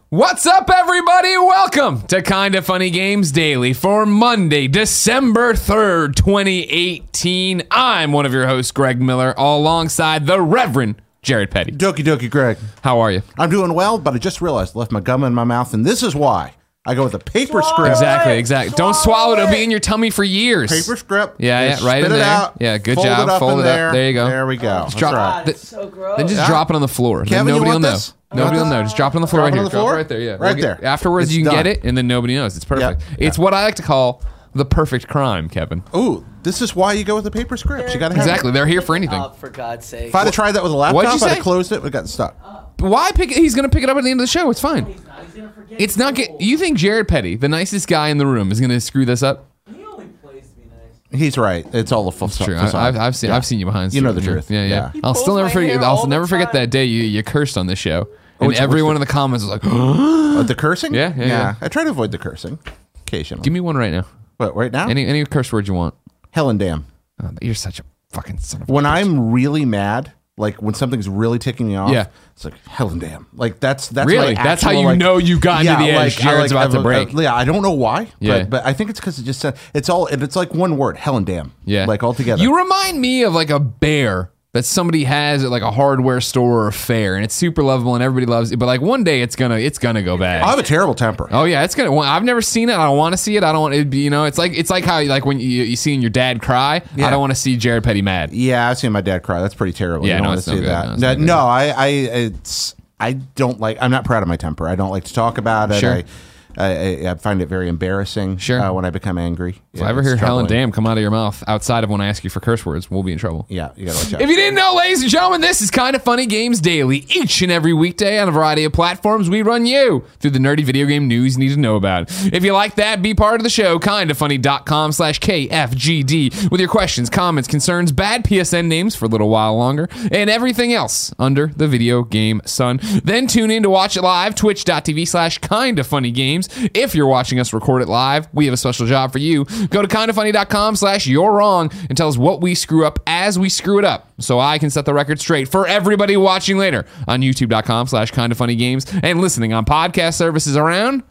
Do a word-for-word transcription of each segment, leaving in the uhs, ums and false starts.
What's up, everybody? Welcome to Kinda Funny Games Daily for Monday, December third, twenty eighteen. I'm one of your hosts, Greg Miller, alongside the Reverend Jared Petty. Dokie dokie, Greg. How are you? I'm doing well, but I just realized I left my gum in my mouth, and this is why. I go with a paper script. Exactly, exactly. Don't swallow it. It'll be in your tummy for years. Paper script. Yeah, yeah, Just right spit in it there. out, Yeah, good fold job. It up Fold in it up. there. There you go. There we go. That's drop- right. Th- so gross. Then just Yeah. drop it on the floor. Kevin, then you nobody want will know. this? Nobody will this? know. Just drop it on the floor Drop right it here. on the Drop it floor? right there. Yeah. Right We'll get- there. Afterwards, It's you can done. get it, and then nobody knows. It's perfect. Yeah. It's what I like to call the perfect crime, Kevin. Ooh, this is why you go with the paper scripts. You got to have Exactly. it. They're here for anything. Oh, for God's sake. If I'd have tried that with a laptop, What'd you I'd say? have closed it. We got stuck. Why pick it? He's going to pick it up at the end of the show. It's fine. He's not. He's gonna forget. It's not get. You think Jared Petty, the nicest guy in the room, is going to screw this up? He only plays to be nice. He's right. It's all a full True. I, I've, I've seen. Yeah. I've seen you behind. You know the scenes. truth. Yeah, yeah. Yeah. He I'll pulls still never my forget. hair I'll all never the forget time. that day you, you cursed on this show, and Which- everyone which- in the comments was like, Uh, the cursing? Yeah, yeah, yeah. I try to avoid the cursing occasionally. "Give me one right now. What, right now? Any any curse word you want." Hell and damn. Oh, you're such a fucking son of a When bitch. I'm really mad, like when something's really ticking me off, Yeah. it's like hell and damn. Like that's that's Really? my That's how actual, you like- know you've gotten to the edge. Like, I Jared's like- about to I- break. I- yeah, I don't know why, Yeah. but but I think it's because it just it's all it's like one word, hell and damn. Yeah. like all together. You remind me of like a bear that somebody has at like a hardware store or a fair, and it's super lovable and everybody loves it. But like one day it's gonna it's gonna go bad. I have a terrible temper. Oh yeah, it's gonna. I've never seen it. I don't want to see it. I don't want it. To be, you know, it's like it's like how like when you you seeing your dad cry. Yeah. I don't want to see Jared Petty mad. Yeah, I've seen my dad cry. That's pretty terrible. Yeah, you don't no, want it's to no see good. that. No, it's No, no good. no, I I it's I don't like. I'm not proud of my temper. I don't like to talk about it. Sure. I, I, I find it very embarrassing. Sure. Uh, when I become angry. If I ever hear hell and damn come out of your mouth outside of when I ask you for curse words, we'll be in trouble. Yeah, you gotta watch out. If you didn't know, ladies and gentlemen, this is Kinda Funny Games Daily. Each and every weekday on a variety of platforms, we run you through the nerdy video game news you need to know about. If you like that, be part of the show, kindafunny.com slash KFGD, with your questions, comments, concerns, bad P S N names for a little while longer, and everything else under the video game sun. Then tune in to watch it live, twitch.tv slash kindafunnygames. If you're watching us record it live, we have a special job for you. Go to kindafunny.com slash you're wrong and tell us what we screw up as we screw it up, so I can set the record straight for everybody watching later on youtube.com slash kindafunnygames and listening on podcast services around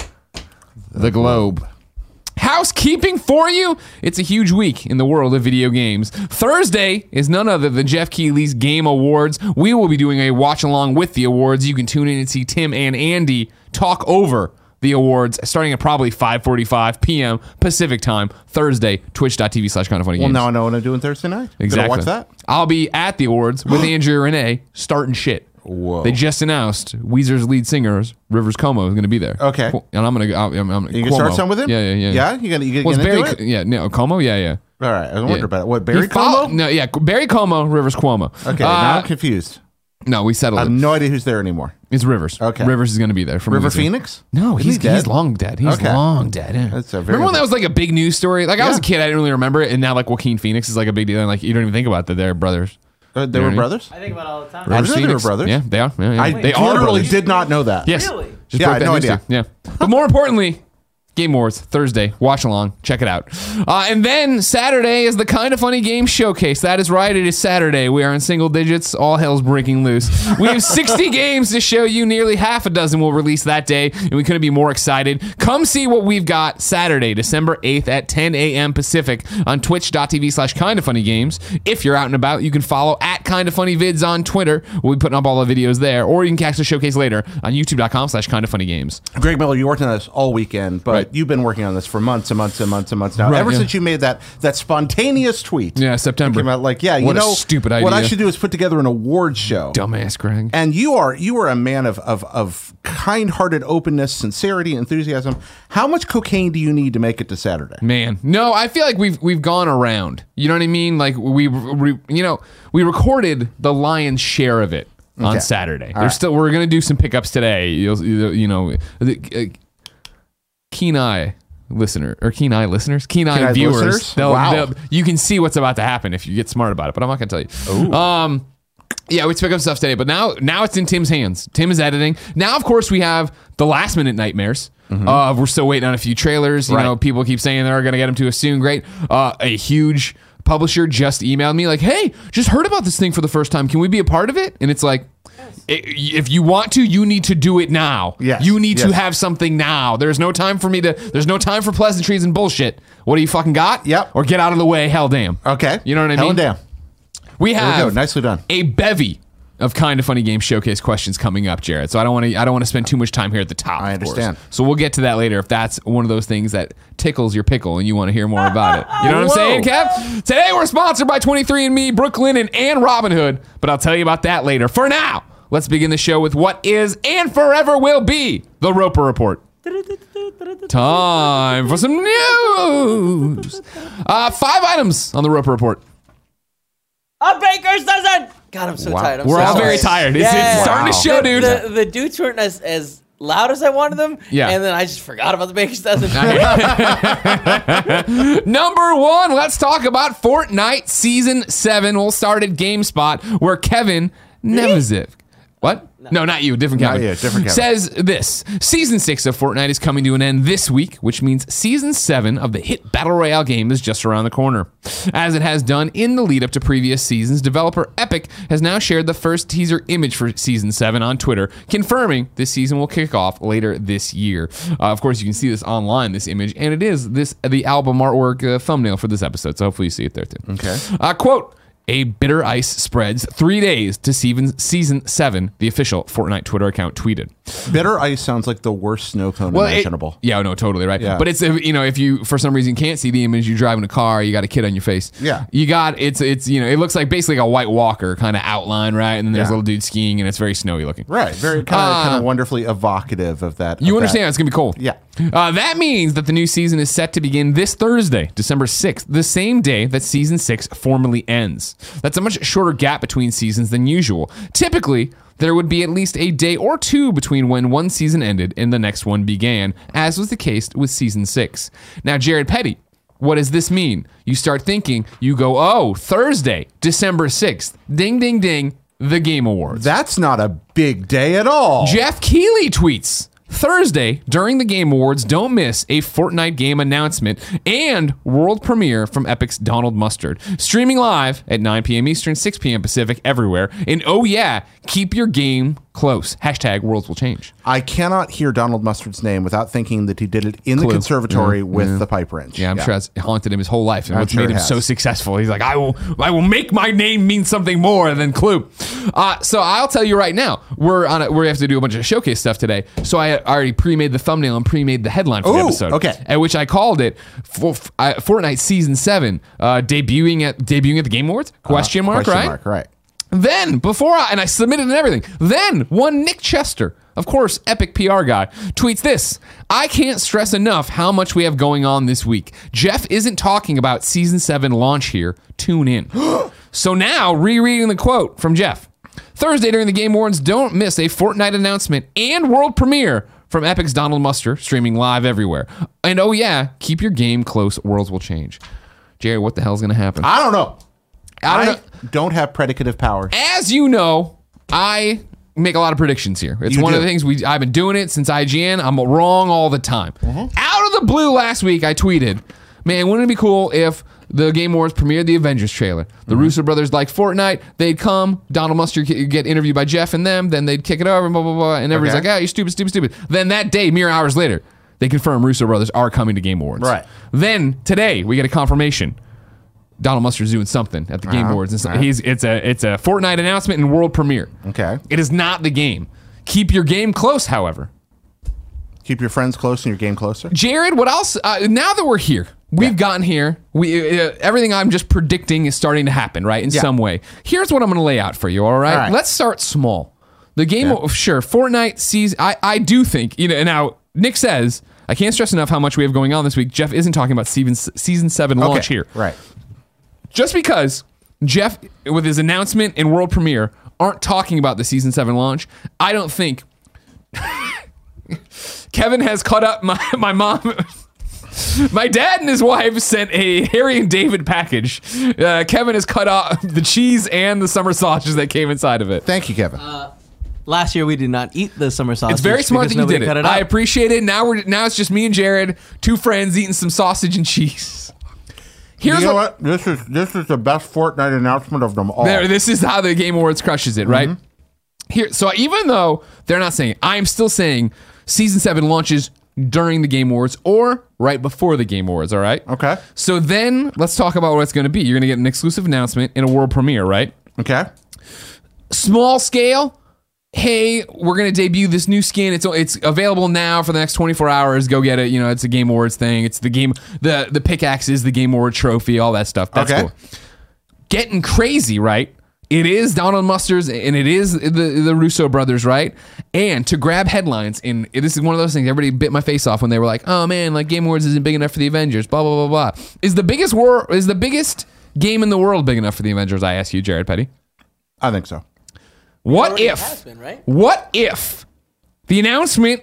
the globe. Housekeeping for you. It's a huge week in the world of video games. Thursday is none other than Jeff Keighley's Game Awards. We will be doing a watch along with the awards. You can tune in and see Tim and Andy talk over the awards starting at probably five forty-five p.m. Pacific time, Thursday, twitch.tv slash kind of funny Well, games. now I know what I'm doing Thursday night. Exactly. Gonna watch that. I'll be at the awards with Andrea Renee starting shit. Whoa. They just announced Weezer's lead singer, Rivers Cuomo, is going to be there. Okay. And I'm going to go. I'm, I'm, You can start some with him. Yeah, yeah, yeah. Yeah, you gonna you Well, gonna it's get Barry, into it. yeah, no, Como, yeah, yeah. All right, I wonder Yeah. about it. What Barry He follow- Como? No, yeah, Barry Como, Rivers Cuomo. Okay, Uh, now I'm confused. no, we settled I have it. no idea who's there anymore. It's Rivers. Okay. Rivers is going to be there from River Weezer. Phoenix? No, Isn't he's he dead? he's long dead. He's Okay. long dead. Yeah. That's a very Remember when that was like a big news story? Like I was a Yeah. kid, I didn't really remember it, and now like Joaquin Phoenix is like a big deal. And like you don't even think about that they're brothers. Uh, they You know were what I mean? brothers. I think about it all the time. I Rivers didn't know they were Phoenix. brothers. Yeah, they are. Yeah, yeah. I they are literally brothers. did not know that. Yes. Really? Just Yeah, broke I had that no news idea. to you. Yeah. But more importantly, Game Awards, Thursday. Watch along. Check it out. Uh, and then Saturday is the Kinda Funny Game Showcase. That is right. It is Saturday. We are in single digits. All hell's breaking loose. We have sixty games to show you. Nearly half a dozen will release that day, and we couldn't be more excited. Come see what we've got Saturday, December eighth at ten a.m. Pacific on twitch.tv slash Kinda Funny Games. If you're out and about, you can follow at Kinda Funny Vids on Twitter. We'll be putting up all the videos there, or you can catch the showcase later on youtube.com slash Kinda Funny Games. Greg Miller, you worked on this all weekend, but Right. you've been working on this for months and months and months and months now. Right, Ever yeah. since you made that that spontaneous tweet. Yeah, September. Came out like, yeah, you What a know, stupid what I idea. should do is put together an awards show. Dumbass Greg. And you are you are a man of, of, of kind-hearted openness, sincerity, enthusiasm. How much cocaine do you need to make it to Saturday? Man, no, I feel like we've we've gone around. You know what I mean? Like we, we you know, we recorded the lion's share of it on Okay. Saturday. All There's right. still we're gonna do some pickups today. You'll you you know, the, uh, keen eye listener or keen eye listeners, keen eye Keen-eyed viewers. listeners? They'll, Wow. they'll, you can see what's about to happen if you get smart about it. But I'm not gonna tell you. Ooh. Um. Yeah, we pick up stuff today, but now now it's in Tim's hands. Tim is editing. Now, of course, we have the last minute nightmares. Uh, we're still waiting on a few trailers. You Right. know, people keep saying they're going to get them to us soon. Great. Uh, a huge publisher just emailed me like, hey, just heard about this thing for the first time. Can we be a part of it? And it's like, i- if you want to, you need to do it now. Yes, You need to yes. have something now. There's no time for me to, there's no time for pleasantries and bullshit. What do you fucking got? Yep. Or get out of the way, hell damn. Okay. You know what I Hell mean? and damn. We There we have go. Nicely done. a bevy of Kind of Funny Games Showcase questions coming up, Jared. So I don't want to I don't want to spend too much time here at the top. I of course. understand. So we'll get to that later if that's one of those things that tickles your pickle and you want to hear more about it. You know what I'm Whoa. saying, Kev? Today we're sponsored by twenty-three and me, Brooklyn, and Ann Robin Hood, but I'll tell you about that later. For now, let's begin the show with what is and forever will be the Roper Report. Time for some news. Uh, five items on the Roper Report. A baker's dozen. God, I'm so Wow. tired. I'm We're so all sorry. very tired. It's, Yeah. it's starting to Wow. show, The, dude. the, the dudes weren't as, as loud as I wanted them. Yeah. And then I just forgot about the baker's dozen. Number one, let's talk about Fortnite Season seven. We'll start at GameSpot, where Kevin Neveziv. What? No, not you. Different Not Kevin. you, different Kevin. Says this. Season six of Fortnite is coming to an end this week, which means Season seven of the hit Battle Royale game is just around the corner. As it has done in the lead up to previous seasons, developer Epic has now shared the first teaser image for Season seven on Twitter, confirming this season will kick off later this year. Uh, of course, you can see this online, this image, and it is this the album artwork uh, thumbnail for this episode, so hopefully you see it there too. Okay. Uh, quote, a bitter ice spreads three days to season, season seven, the official Fortnite Twitter account tweeted. Bitter ice sounds like the worst snow cone Well, it- imaginable. yeah, no, totally, right? Yeah. But it's, if, you know, if you, for some reason, can't see the image, you're driving a car, you got a kid on your face. Yeah. You got, it's, it's you know, it looks like basically like a White Walker kind of outline, right? And then there's Yeah. a little dude skiing, and it's very snowy looking. Right. Very kind of Uh, kind of wonderfully evocative of that. You of understand that. it's going to be cold. Yeah. Uh, that means that the new season is set to begin this Thursday, December sixth, the same day that season six formally ends. That's a much shorter gap between seasons than usual. Typically, there would be at least a day or two between when one season ended and the next one began, as was the case with season six. Now, Jared Petty, what does this mean? You start thinking, you go, oh, Thursday, December sixth, ding, ding, ding, the Game Awards. That's not a big day at all. Jeff Keighley tweets, Thursday, during the Game Awards, don't miss a Fortnite game announcement and world premiere from Epic's Donald Mustard. Streaming live at nine p.m. Eastern, six p.m. Pacific, everywhere. And oh yeah, keep your game close. Hashtag worlds will change. I cannot hear Donald Mustard's name without thinking that he did it in Clue. the conservatory with the pipe wrench. Yeah, I'm sure that's haunted him his whole life and I'm what's sure made it him has. so successful. He's like, I will I will make my name mean something more than Clue. Uh, so I'll tell you right now, we're on a, we have to do a bunch of showcase stuff today. So I already pre-made the thumbnail and pre-made the headline for the Ooh, episode. okay. At which I called it for, uh, Fortnite Season seven, uh, debuting at debuting at the Game Awards? Question mark, Question right? mark, right. Then, before I, and I submitted and everything, then one Nick Chester, of course, Epic P R guy, tweets this. I can't stress enough how much we have going on this week. Jeff isn't talking about Season seven launch here. Tune in. So now, rereading the quote from Jeff. Thursday during the Game Awards, don't miss a Fortnite announcement and world premiere from Epic's Donald Mustard, streaming live everywhere. And oh yeah, keep your game close, worlds will change. Jerry, what the hell's going to happen? I don't know. I don't I know. don't have predicative powers. As you know, I make a lot of predictions here. It's You one do. of the things we I've been doing it since I G N. I'm wrong all the time. Out of the blue last week, I tweeted, man, wouldn't it be cool if the Game Awards premiered the Avengers trailer? The Russo brothers like Fortnite. They'd come, Donald Mustard get get interviewed by Jeff and them, then they'd kick it over, and blah, blah, blah. And everybody's Okay. like, oh, you're stupid, stupid, stupid. Then that day, mere hours later, they confirm Russo brothers are coming to Game Awards. Right. Then today, we get a confirmation. Donald Mustard's doing something at the Game Uh-huh. Awards. And so Uh-huh. he's it's a it's a Fortnite announcement and world premiere. Okay. It is not the game. Keep your game close, however. Keep your friends close and your game closer. Jared, what else? Uh, now that we're here, we've Yeah. gotten here. We uh, everything I'm just predicting is starting to happen, right? In Yeah. some way. Here's what I'm going to lay out for you. All right? All right. Let's start small. The game, Okay. sure. Fortnite sees. I I do think you know. Now Nick says I can't stress enough how much we have going on this week. Jeff isn't talking about season season seven launch Okay. here. Right. Just because Jeff, with his announcement and world premiere, aren't talking about the season seven launch, I don't think Kevin has caught up my, my mom. My dad and his wife sent a Harry and David package. Uh, Kevin has cut off the cheese and the summer sausages that came inside of it. Thank you, Kevin. Last year we did not eat the summer sausage. It's very smart because that you nobody did cut it. it up. I appreciate it. Now we're now it's just me and Jared, two friends eating some sausage and cheese. Here's you know what, what? This is this is the best Fortnite announcement of them all. there, this is how the Game Awards crushes it, right? Mm-hmm. Here, so even though they're not saying, I'm still saying season seven launches during the Game Awards or right before the Game Awards. All right. Okay. So then let's talk about what it's going to be. You're going to get an exclusive announcement in a world premiere, right? Okay. Small scale. Hey, we're going to debut this new skin. It's it's available now for the next twenty-four hours. Go get it. You know, it's a Game Awards thing. It's the game. The the pickaxe is the Game Award trophy. All that stuff. That's Okay. cool. Getting crazy, right? It is Donald Musters and it is the the Russo brothers, right? And to grab headlines, and this is one of those things. Everybody bit my face off when they were like, "Oh man, like Game Awards isn't big enough for the Avengers." Blah blah blah blah. Is the biggest war? Is the biggest game in the world big enough for the Avengers? I ask you, Jared Petty. I think so. What Already if? has been, right? What if the announcement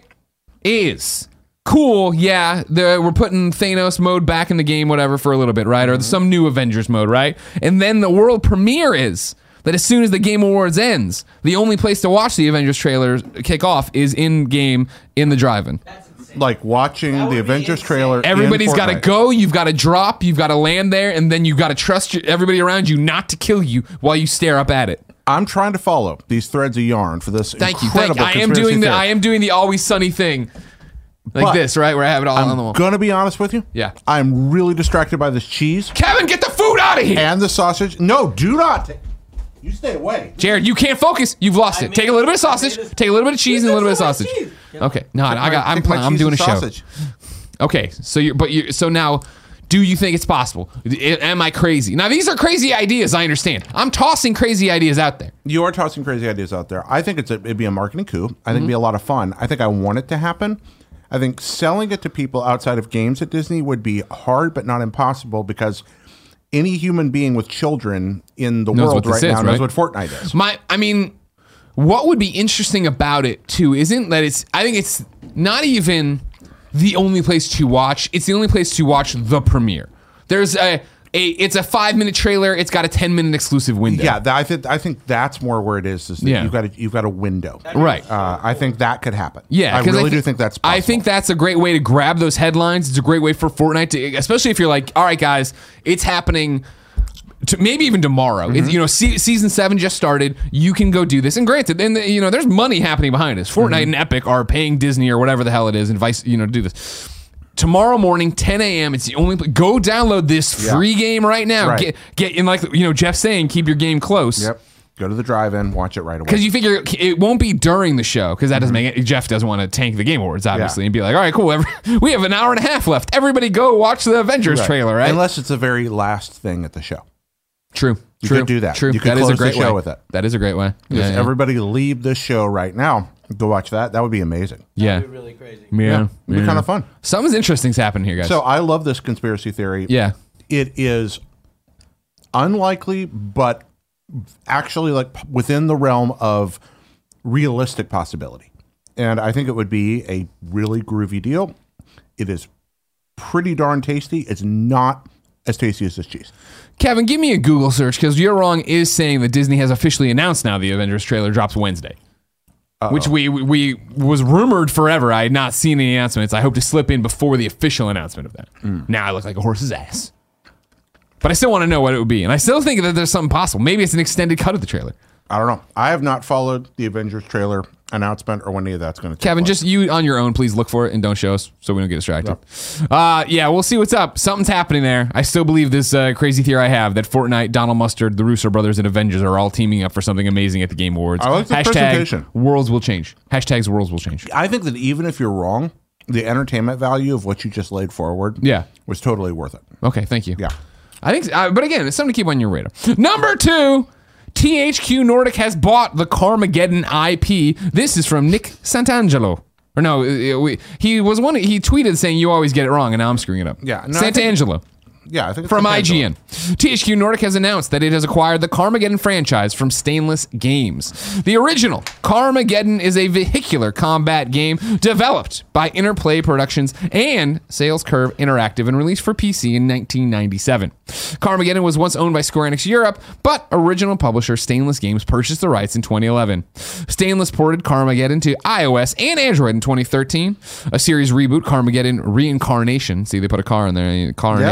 is cool? Yeah, the, we're putting Thanos mode back in the game, whatever, for a little bit, right? Or some new Avengers mode, right? And then the world premiere is that as soon as the Game Awards ends, the only place to watch the Avengers trailer kick off is in game in the drive-in. Like watching That would the be Avengers insane. trailer. Everybody's got to go. You've got to drop. You've got to land there, and then you've got to trust your, everybody around you not to kill you while you stare up at it. I'm trying to follow these threads of yarn for this Thank you. incredible Thank you. I am conspiracy doing the theory. I am doing the Always Sunny thing, like But this, right? Where I have it all on the wall. I'm gonna be honest with you. Yeah. I'm really distracted by this cheese Kevin, get the food out of here. and the sausage. No, do not. Take, you stay away. Jared, you can't focus. You've lost I it. Take a made- little bit of I sausage. made it- Take a little bit of cheese and a little bit of That's sausage. my cheese. Okay. No, I got. I'm Take my playing. I'm cheese doing a and show. sausage. Okay. So you, but you. So now, do you think it's possible? I- Am I crazy? Now these are crazy ideas. I understand. I'm tossing crazy ideas out there. You are tossing crazy ideas out there. I think it's a, it'd be a marketing coup. I think Mm-hmm. it'd be a lot of fun. I think I want it to happen. I think selling it to people outside of games at Disney would be hard, but not impossible, because any human being with children in the Knows world what this right is, now knows right? what Fortnite is. My, I mean, what would be interesting about it too isn't that it's. I think it's not even the only place to watch. It's the only place to watch the premiere. There's a, a it's a five minute trailer. It's got a ten minute exclusive window. Yeah, that, I think I think that's more where it is. Is that Yeah. you've got a, you've got a window. Right. Uh, I think that could happen. Yeah, I 'cause really thi- do think that's possible. I think that's a great way to grab those headlines. It's a great way for Fortnite to, especially if you're like, all right, guys, it's happening. To, maybe even tomorrow. Mm-hmm. It's, you know, se- season seven just started. You can go do this. And granted, then the, you know, there's money happening behind us. Fortnite Mm-hmm. and Epic are paying Disney or whatever the hell it is, and vice, you know, to do this. Tomorrow morning, ten a.m. It's the only pl- go download this Yeah. free game right now. Right. Get get in, like you know, Jeff's saying, keep your game close. Yep. Go to the drive-in, watch it right away. Because you figure it won't be during the show, because that doesn't make it. Jeff doesn't want to tank the Game Awards, obviously, Yeah. and be like, all right, cool. Every, we have an hour and a half left. Everybody go watch the Avengers Right. trailer, right? Unless it's the very last thing at the show. True. You True. could do that. True. You could That is close a the great show way. with it. That is a great way. If Yeah, yeah. everybody leave this show right now, go watch that. That would be amazing. yeah. That'd be really crazy. Yeah. It'd be kind of fun. Something's interesting's happening here, guys. So I love this conspiracy theory. yeah. It is unlikely, but actually like within the realm of realistic possibility. And I think it would be a really groovy deal. It is pretty darn tasty. It's not as tasty as this cheese. Kevin, give me a Google search, because You're Wrong is saying that Disney has officially announced now the Avengers trailer drops Wednesday. Which we, we we was rumored forever. I had not seen any announcements. I hope to slip in before the official announcement of that. Mm. Now I look like a horse's ass. But I still want to know what it would be. And I still think that there's something possible. Maybe it's an extended cut of the trailer. I don't know. I have not followed the Avengers trailer announcement or when any of that's going to take Kevin, place. just you on your own, please look for it and don't show us so we don't get distracted. Uh, yeah, we'll see what's up. Something's happening there. I still believe this uh, crazy theory I have that Fortnite, Donald Mustard, the Russo brothers, and Avengers are all teaming up for something amazing at the Game Awards. I like the Hashtag presentation. worlds will change. Hashtags worlds will change. I think that even if you're wrong, the entertainment value of what you just laid forward Yeah. was totally worth it. Okay, thank you. Yeah. I think, uh, but again, it's something to keep on your radar. Number two, T H Q Nordic has bought the Carmageddon I P. This is from Nick Santangelo. Or no, uh, we, he was one. He tweeted saying you always get it wrong, and now I'm screwing it up. Yeah, no, I think- Santangelo. Yeah, I think it's From okay, I G N. T H Q Nordic has announced that it has acquired the Carmageddon franchise from Stainless Games. The original Carmageddon is a vehicular combat game developed by Interplay Productions and Sales Curve Interactive and released for P C in nineteen ninety-seven. Carmageddon was once owned by Square Enix Europe, but original publisher Stainless Games purchased the rights in twenty eleven. Stainless ported Carmageddon to iOS and Android in twenty thirteen. A series reboot, Carmageddon Reincarnation. See, they put a car in there, Carnation. Yep,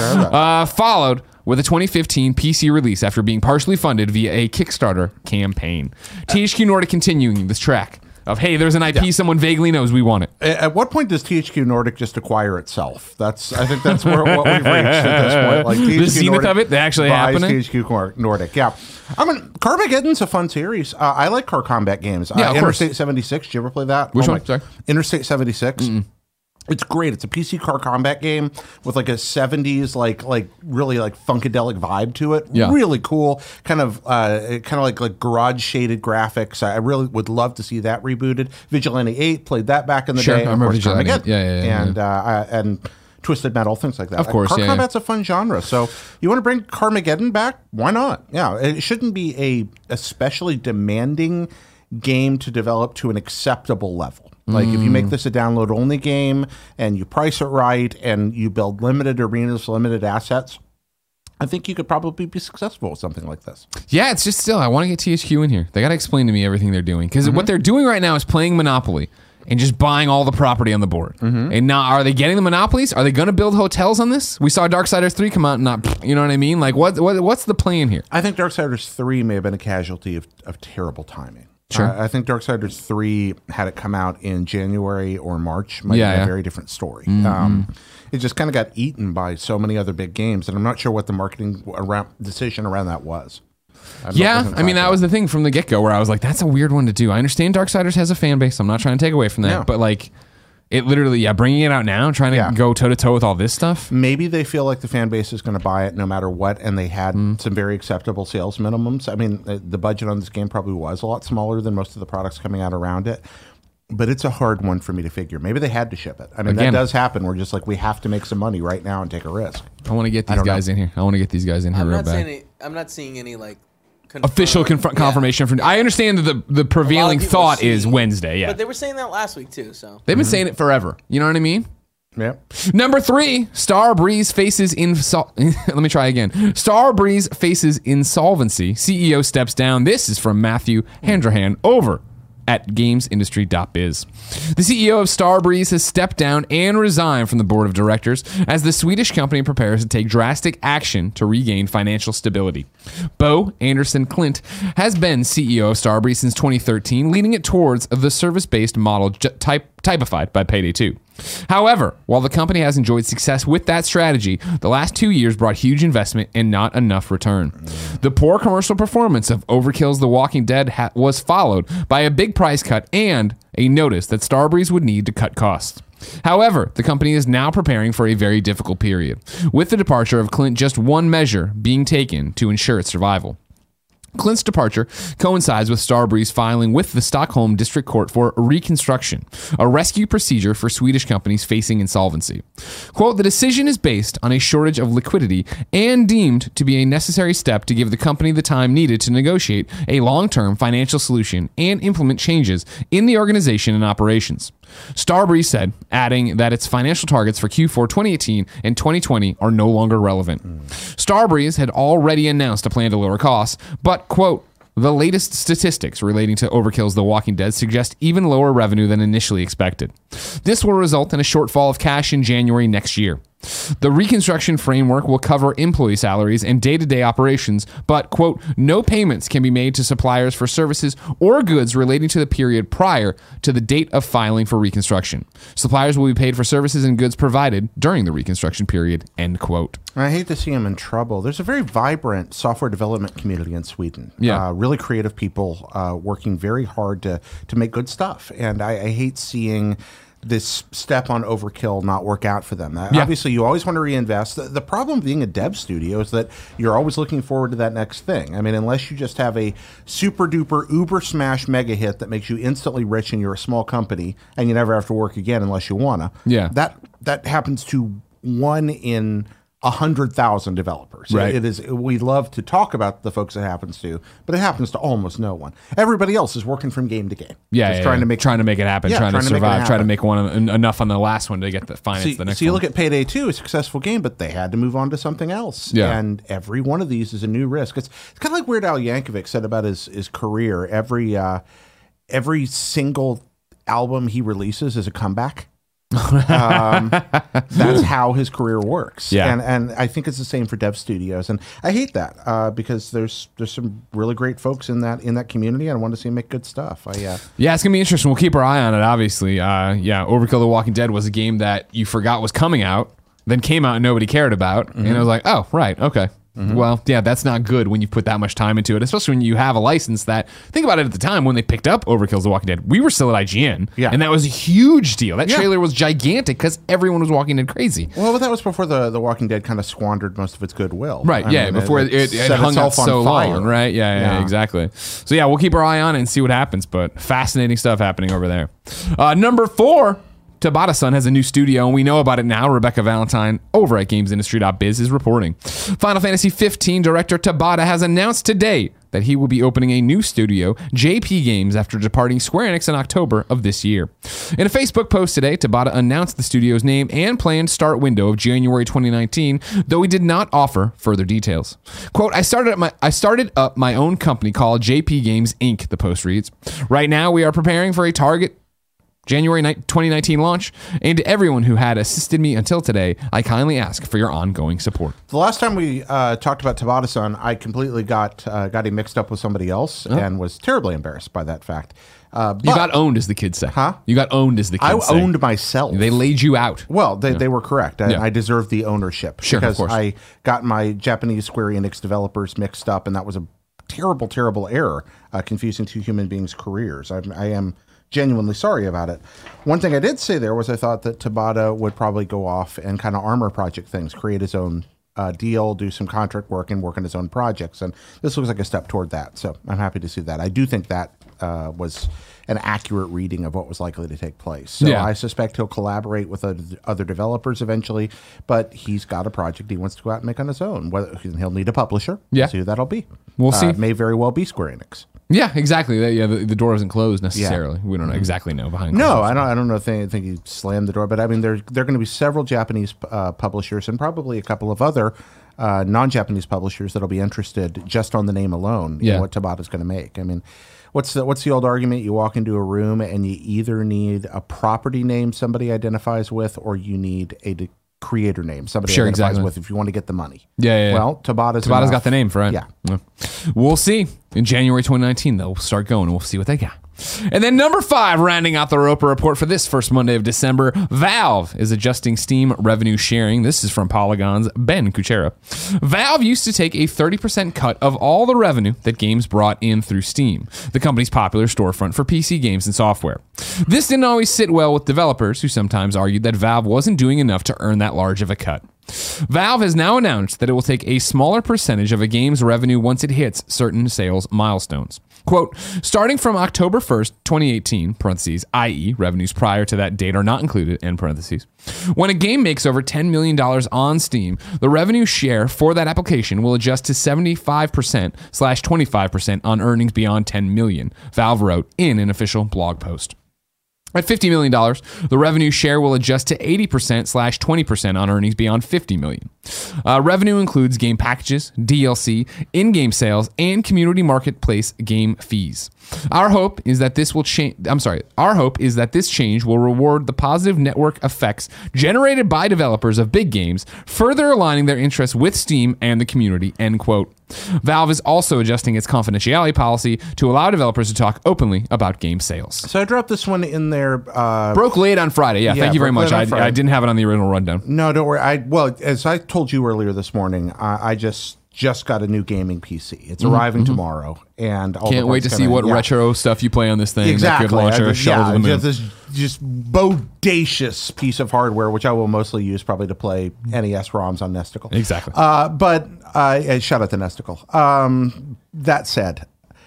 heard that. Uh, followed with a twenty fifteen P C release after being partially funded via a Kickstarter campaign. T H Q Nordic continuing this track of, hey, there's an I P yeah. someone vaguely knows we want it. At what point does T H Q Nordic just acquire itself? That's I think that's where what we've reached at this point. Like T H Q the zenith Nordic of it, they actually buys happening. T H Q Nordic, yeah. I mean, Carmageddon's a fun series. Uh, I like car combat games. Yeah, uh, of Interstate course. seventy-six. Did you ever play that? Which oh one? My. Sorry. Interstate seventy-six. Mm-mm. It's great. It's a P C car combat game with like a seventies, like like really like funkadelic vibe to it. Yeah. Really cool. Kind of uh, kind of like like garage shaded graphics. I really would love to see that rebooted. Vigilante eight played that back in the Sure, day. I remember Of course, Vigilante. Carmageddon. Yeah, yeah, yeah, And uh, uh, and Twisted Metal, things like that. Of course, car yeah, combat's a fun genre. So you want to bring Carmageddon back? Why not? Yeah, it shouldn't be a especially demanding game to develop to an acceptable level. Like if you make this a download only game and you price it right and you build limited arenas, limited assets, I think you could probably be successful with something like this. Yeah, it's just still, I want to get T H Q in here. They got to explain to me everything they're doing. Because mm-hmm. what they're doing right now is playing Monopoly and just buying all the property on the board. Mm-hmm. And now, are they getting the monopolies? Are they going to build hotels on this? We saw Darksiders three come out and not, you know what I mean? Like, what, what what's the plan here? I think Darksiders three may have been a casualty of, of terrible timing. Sure. Uh, I think Darksiders three, had it come out in January or March, might Yeah, have been yeah. a very different story. Mm-hmm. Um, it just kind of got eaten by so many other big games, and I'm not sure what the marketing around, decision around that was. I Yeah, I mean, that was the thing from the get-go where I was like, that's a weird one to do. I understand Darksiders has a fan base. I'm not trying to take away from that. Yeah. But, like, it literally, yeah, bringing it out now, trying to Yeah. go toe-to-toe with all this stuff. Maybe they feel like the fan base is going to buy it no matter what, and they had Mm. some very acceptable sales minimums. I mean, the, the budget on this game probably was a lot smaller than most of the products coming out around it. But it's a hard one for me to figure. Maybe they had to ship it. I mean, Again. that does happen. We're just like, we have to make some money right now and take a risk. I want to get these don't guys in here. I want to get these guys in here I'm real not bad. saying any, I'm not seeing any like confirmed- Official conf- yeah. confirmation from. I understand that the the prevailing people thought see- is Wednesday. Yeah, But they were saying that last week too. So they've been saying it forever. You know what I mean? Yep. Number three, Starbreeze faces insol- Let me try again. Starbreeze faces insolvency. C E O steps down. This is from Matthew Handrahan over at games industry dot biz. The C E O of Starbreeze has stepped down and resigned from the board of directors as the Swedish company prepares to take drastic action to regain financial stability. Bo Anderson Klint has been C E O of Starbreeze since twenty thirteen, leading it towards the service-based model j- type, typified by Payday two. However, while the company has enjoyed success with that strategy, the last two years brought huge investment and not enough return. The poor commercial performance of Overkill's The Walking Dead ha- was followed by a big price cut and a notice that Starbreeze would need to cut costs. However, the company is now preparing for a very difficult period, with the departure of Clint just one measure being taken to ensure its survival. Clint's departure coincides with Starbreeze filing with the Stockholm District Court for reconstruction, a rescue procedure for Swedish companies facing insolvency. Quote, the decision is based on a shortage of liquidity and deemed to be a necessary step to give the company the time needed to negotiate a long-term financial solution and implement changes in the organization and operations. Starbreeze said, adding that its financial targets for Q four twenty eighteen and twenty twenty are no longer relevant. Mm. Starbreeze had already announced a plan to lower costs, but, quote, the latest statistics relating to Overkill's The Walking Dead suggest even lower revenue than initially expected. This will result in a shortfall of cash in January next year. The reconstruction framework will cover employee salaries and day-to-day operations, but, quote, no payments can be made to suppliers for services or goods relating to the period prior to the date of filing for reconstruction. Suppliers will be paid for services and goods provided during the reconstruction period, end quote. I hate to see him in trouble. There's a very vibrant software development community in Sweden. Yeah. Uh, really creative people uh, working very hard to, to make good stuff. And I, I hate seeing this step on Overkill not work out for them. Uh, Yeah. Obviously, you always want to reinvest. The, the problem of being a dev studio is that you're always looking forward to that next thing. I mean, unless you just have a super duper uber smash mega hit that makes you instantly rich and you're a small company and you never have to work again unless you wanna. Yeah. That that happens to one in a hundred thousand developers. Right. It is. We love to talk about the folks it happens to, but it happens to almost no one. Everybody else is working from game to game. Yeah, just yeah, trying yeah. to make trying to make it happen, Yeah, trying, trying to to make it survive, trying to happen. make one en- enough on the last one to get the finance See, the next so you one. look at Payday two, a successful game, but they had to move on to something else. Yeah. And every one of these is a new risk. It's, it's kind of like Weird Al Yankovic said about his, his career. Every uh, every single album he releases is a comeback. um, that's how his career works. Yeah. And and I think it's the same for dev studios. And I hate that uh, because there's there's some really great folks in that in that community, and I want to see them make good stuff. I uh, Yeah, it's going to be interesting. We'll keep our eye on it, obviously. Uh, yeah, Overkill The Walking Dead was a game that you forgot was coming out, then came out and nobody cared about. Mm-hmm. And it was like, oh, right, okay. Mm-hmm. Well, yeah, that's not good when you put that much time into it, especially when you have a license that, think about it at the time when they picked up Overkill's The Walking Dead, we were still at I G N, yeah. and that was a huge deal. That yeah. trailer was gigantic because everyone was Walking Dead crazy. Well, but that was before the, the Walking Dead kind of squandered most of its goodwill. Right, I yeah, mean, before it, it, it hung out so long, right? Yeah, yeah, yeah, exactly. So, yeah, we'll keep our eye on it and see what happens, but fascinating stuff happening over there. Uh, number four. Tabata-san has a new studio, and we know about it now. Rebecca Valentine over at games industry dot biz is reporting. Final Fantasy fifteen director Tabata has announced today that he will be opening a new studio, J P Games, after departing Square Enix in October of this year. In a Facebook post today, Tabata announced the studio's name and planned start window of January twenty nineteen, though he did not offer further details. Quote, I started up my I started up my own company called J P Games Incorporated, the post reads. Right now, we are preparing for a target January twenty nineteen launch, and to everyone who had assisted me until today, I kindly ask for your ongoing support. The last time we uh, talked about Tabata-san, I completely got uh, got him mixed up with somebody else oh. and was terribly embarrassed by that fact. Uh, you got owned, as the kids say. Huh? You got owned, as the kids I say. I owned myself. They laid you out. Well, they, yeah. they were correct. I, yeah. I deserved the ownership. Sure, because of course. I got my Japanese Square Enix developers mixed up, and that was a terrible, terrible error, uh, confusing two human beings' careers. I, I am... genuinely sorry about it. One thing I did say there was I thought that Tabata would probably go off and kind of armor project things, create his own uh, deal, do some contract work, and work on his own projects. And this looks like a step toward that. So I'm happy to see that. I do think that uh, was an accurate reading of what was likely to take place. So yeah. I suspect he'll collaborate with other developers eventually, but he's got a project he wants to go out and make on his own. Whether he'll need a publisher. Yeah. We'll see who that'll be. We'll uh, see. It may very well be Square Enix. Yeah, exactly. Yeah, the, the door isn't closed necessarily. Yeah. We don't know exactly know behind. No, I don't. I don't know if they think he slammed the door, but I mean, there there are going to be several Japanese uh, publishers and probably a couple of other uh, non-Japanese publishers that'll be interested just on the name alone. Yeah. In what Tabata's going to make. I mean, what's the what's the old argument? You walk into a room and you either need a property name somebody identifies with, or you need a de- creator name somebody sure, identifies exactly. with if you want to get the money. Yeah, yeah. yeah. Well, Tabata's Tabata's enough. got the name for it. Yeah. yeah. We'll see. In January twenty nineteen, they'll start going, and we'll see what they got. And then number five, rounding out the Roper Report for this first Monday of December, Valve is adjusting Steam revenue sharing. This is from Polygon's Ben Kuchera. Valve used to take a thirty percent cut of all the revenue that games brought in through Steam, the company's popular storefront for P C games and software. This didn't always sit well with developers, who sometimes argued that Valve wasn't doing enough to earn that large of a cut. Valve has now announced that it will take a smaller percentage of a game's revenue once it hits certain sales milestones. Quote, starting from October first, twenty eighteen, parentheses, that is revenues prior to that date are not included, end parentheses. When a game makes over ten million dollars on Steam, the revenue share for that application will adjust to seventy-five percent slash twenty-five percent on earnings beyond ten million dollars, Valve wrote in an official blog post. At fifty million dollars, the revenue share will adjust to eighty percent slash twenty percent on earnings beyond fifty million dollars. Uh, revenue includes game packages, D L C, in-game sales, and community marketplace game fees. Our hope is that this will change. I'm sorry. Our hope is that this change will reward the positive network effects generated by developers of big games, further aligning their interests with Steam and the community. End quote. Valve is also adjusting its confidentiality policy to allow developers to talk openly about game sales. So I dropped this one in there. Uh, broke late on Friday. Yeah, yeah thank you very much. I, I didn't have it on the original rundown. No, don't worry. I well, as I told you earlier this morning, I, I just just got a new gaming P C. It's mm-hmm, arriving mm-hmm. tomorrow, and all can't wait to see in. what yeah. retro stuff you play on this thing. Exactly. That could launch a shuttle yeah, to the moon. Just this just bodacious piece of hardware, which I will mostly use probably to play N E S ROMs on Nesticle. Exactly. Uh, but uh, shout out to Nesticle. Um, that said,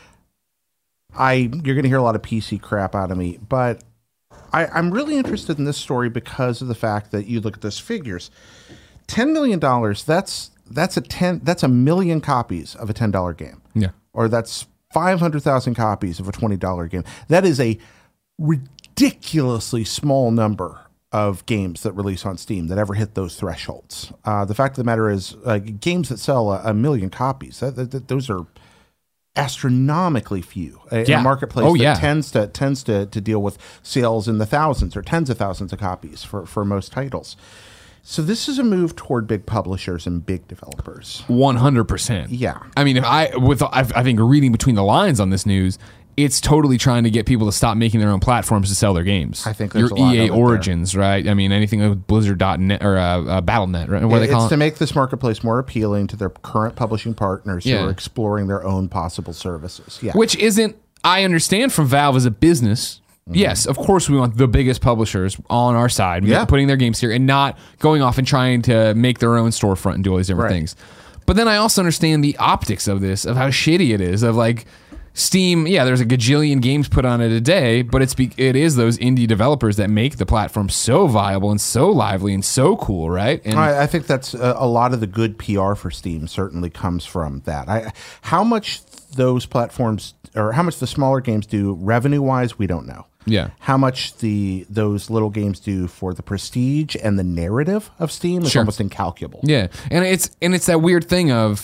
I you're going to hear a lot of P C crap out of me, but I, I'm really interested in this story because of the fact that you look at those figures. ten million dollars, that's that's a ten that's a million copies of a ten dollar game. Yeah. Or that's five hundred thousand copies of a twenty dollar game. That is a ridiculously small number of games that release on Steam that ever hit those thresholds. Uh, the fact of the matter is, uh, games that sell a, a million copies, that, that, that, those are astronomically few. A, Yeah. a marketplace Oh, that yeah. tends to tends to, to deal with sales in the thousands or tens of thousands of copies for, for most titles. So this is a move toward big publishers and big developers. one hundred percent. Yeah. I mean, if I with I, I think reading between the lines on this news, it's totally trying to get people to stop making their own platforms to sell their games. I think there's your a lot E A of it there. Origins, right? I mean, anything with Blizzard dot net or uh, uh, Battle dot net, right? What do they It's call to it? make this marketplace more appealing to their current publishing partners Yeah. who are exploring their own possible services. Yeah. Which isn't, I understand from Valve as a business. Yes, of course we want the biggest publishers on our side, Yeah. putting their games here and not going off and trying to make their own storefront and do all these different Right. things. But then I also understand the optics of this, of how shitty it is, of like Steam. Yeah, there's a gajillion games put on it a day, but it's be, it is those indie developers that make the platform so viable and so lively and so cool, right? And I, I think that's a, a lot of the good P R for Steam certainly comes from that. I, how much those platforms or how much the smaller games do revenue wise, we don't know. Yeah. How much the those little games do for the prestige and the narrative of Steam is Sure. almost incalculable. Yeah, and it's and it's that weird thing of,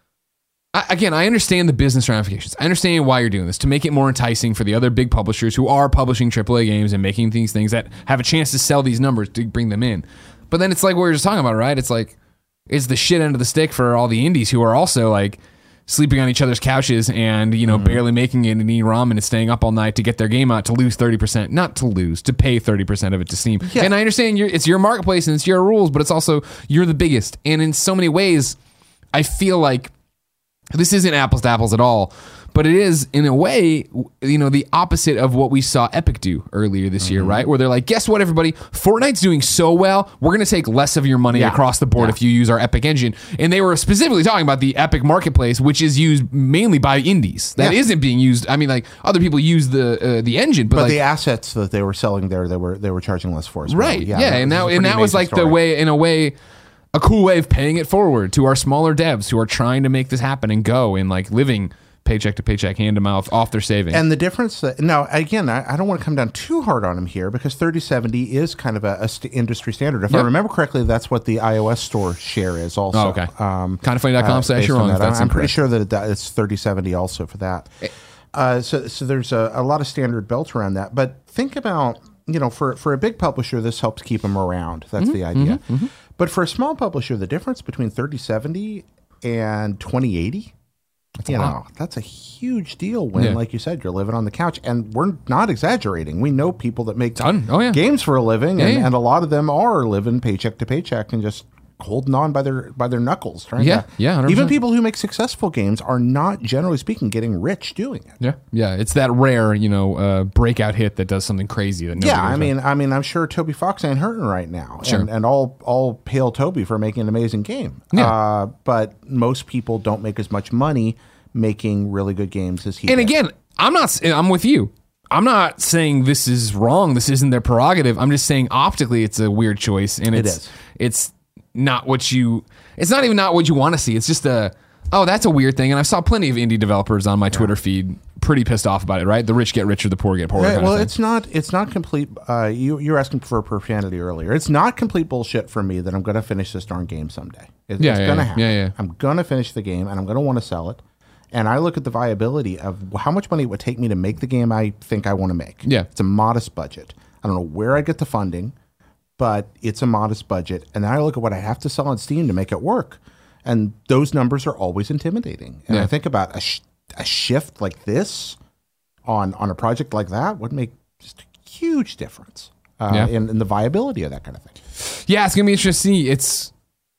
I, again, I understand the business ramifications. I understand why you're doing this to make it more enticing for the other big publishers who are publishing triple A games and making these things that have a chance to sell these numbers to bring them in. But then it's like what we were just talking about, right? It's like it's the shit end of the stick for all the indies who are also like sleeping on each other's couches and, you know, Mm-hmm. barely making it and eating ramen and staying up all night to get their game out to lose thirty percent. Not to lose, to pay thirty percent of it to Steam. Yeah. And I understand you're, it's your marketplace and it's your rules, but it's also, you're the biggest. And in so many ways, I feel like this isn't apples to apples at all, but it is, in a way, you know, the opposite of what we saw Epic do earlier this year, right? Where they're like, guess what, everybody? Fortnite's doing so well, we're going to take less of your money Yeah. across the board Yeah. if you use our Epic engine. And they were specifically talking about the Epic marketplace, which is used mainly by indies. That Yeah. not being used. I mean, like, other people use the uh, the engine, but, But like, the assets that they were selling there, they were they were charging less for as well. right, yeah, and this that is a and pretty that was amazing like the story. way, in a way, a cool way of paying it forward to our smaller devs who are trying to make this happen and go and like living paycheck to paycheck, hand to mouth, off their savings. And the difference that now again, I, I don't want to come down too hard on them here because thirty seventy is kind of a, a st- industry standard. If I Yep. remember correctly, that's what the iOS store share is also. Oh, okay. Um, kind of funny dot com slash based you're on wrong if that. that's I'm pretty incorrect. sure that it, that it's thirty seventy also for that. Uh, so, so there's a, a lot of standard built around that. But think about, you know, for, for a big publisher, this helps keep them around. That's the idea. But for a small publisher, the difference between thirty seventy and twenty eighty, you know, that's a huge deal when, Yeah. like you said, you're living on the couch. And we're not exaggerating. We know people that make Ton. Oh, yeah. games for a living, Yeah, and, yeah. and a lot of them are living paycheck to paycheck and just holding on by their by their knuckles. Trying Yeah, to, yeah, one hundred Even percent. people who make successful games are not, generally speaking, getting rich doing it. Yeah, yeah, it's that rare, you know, uh, breakout hit that does something crazy. That nobody Yeah, I knows mean, I mean, I'm sure Toby Fox ain't hurting right now, Sure. and, and all all hail Toby for making an amazing game. Yeah. Uh, but most people don't make as much money making really good games as he. And did. again, I'm not. I'm with you. I'm not saying this is wrong. This isn't their prerogative. I'm just saying optically, it's a weird choice, and It it's is. it's not what you. It's not even not what you want to see. It's just a. Oh, that's a weird thing. And I saw plenty of indie developers on my Twitter feed pretty pissed off about it. Right, the rich get richer, the poor get poorer. Right, kind well, of thing. it's not. It's not complete. Uh, you you're asking for profanity earlier. It's not complete bullshit for me that I'm going to finish this darn game someday. It, Yeah, it's yeah, going to yeah. happen. Yeah, yeah. I'm going to finish the game, and I'm going to want to sell it. And I look at the viability of how much money it would take me to make the game I think I want to make. Yeah. It's a modest budget. I don't know where I get the funding, but it's a modest budget. And then I look at what I have to sell on Steam to make it work. And those numbers are always intimidating. And Yeah. I think about a, sh- a shift like this on, on a project like that would make just a huge difference uh, Yeah. in, in the viability of that kind of thing. yeah, it's gonna be interesting to see. It's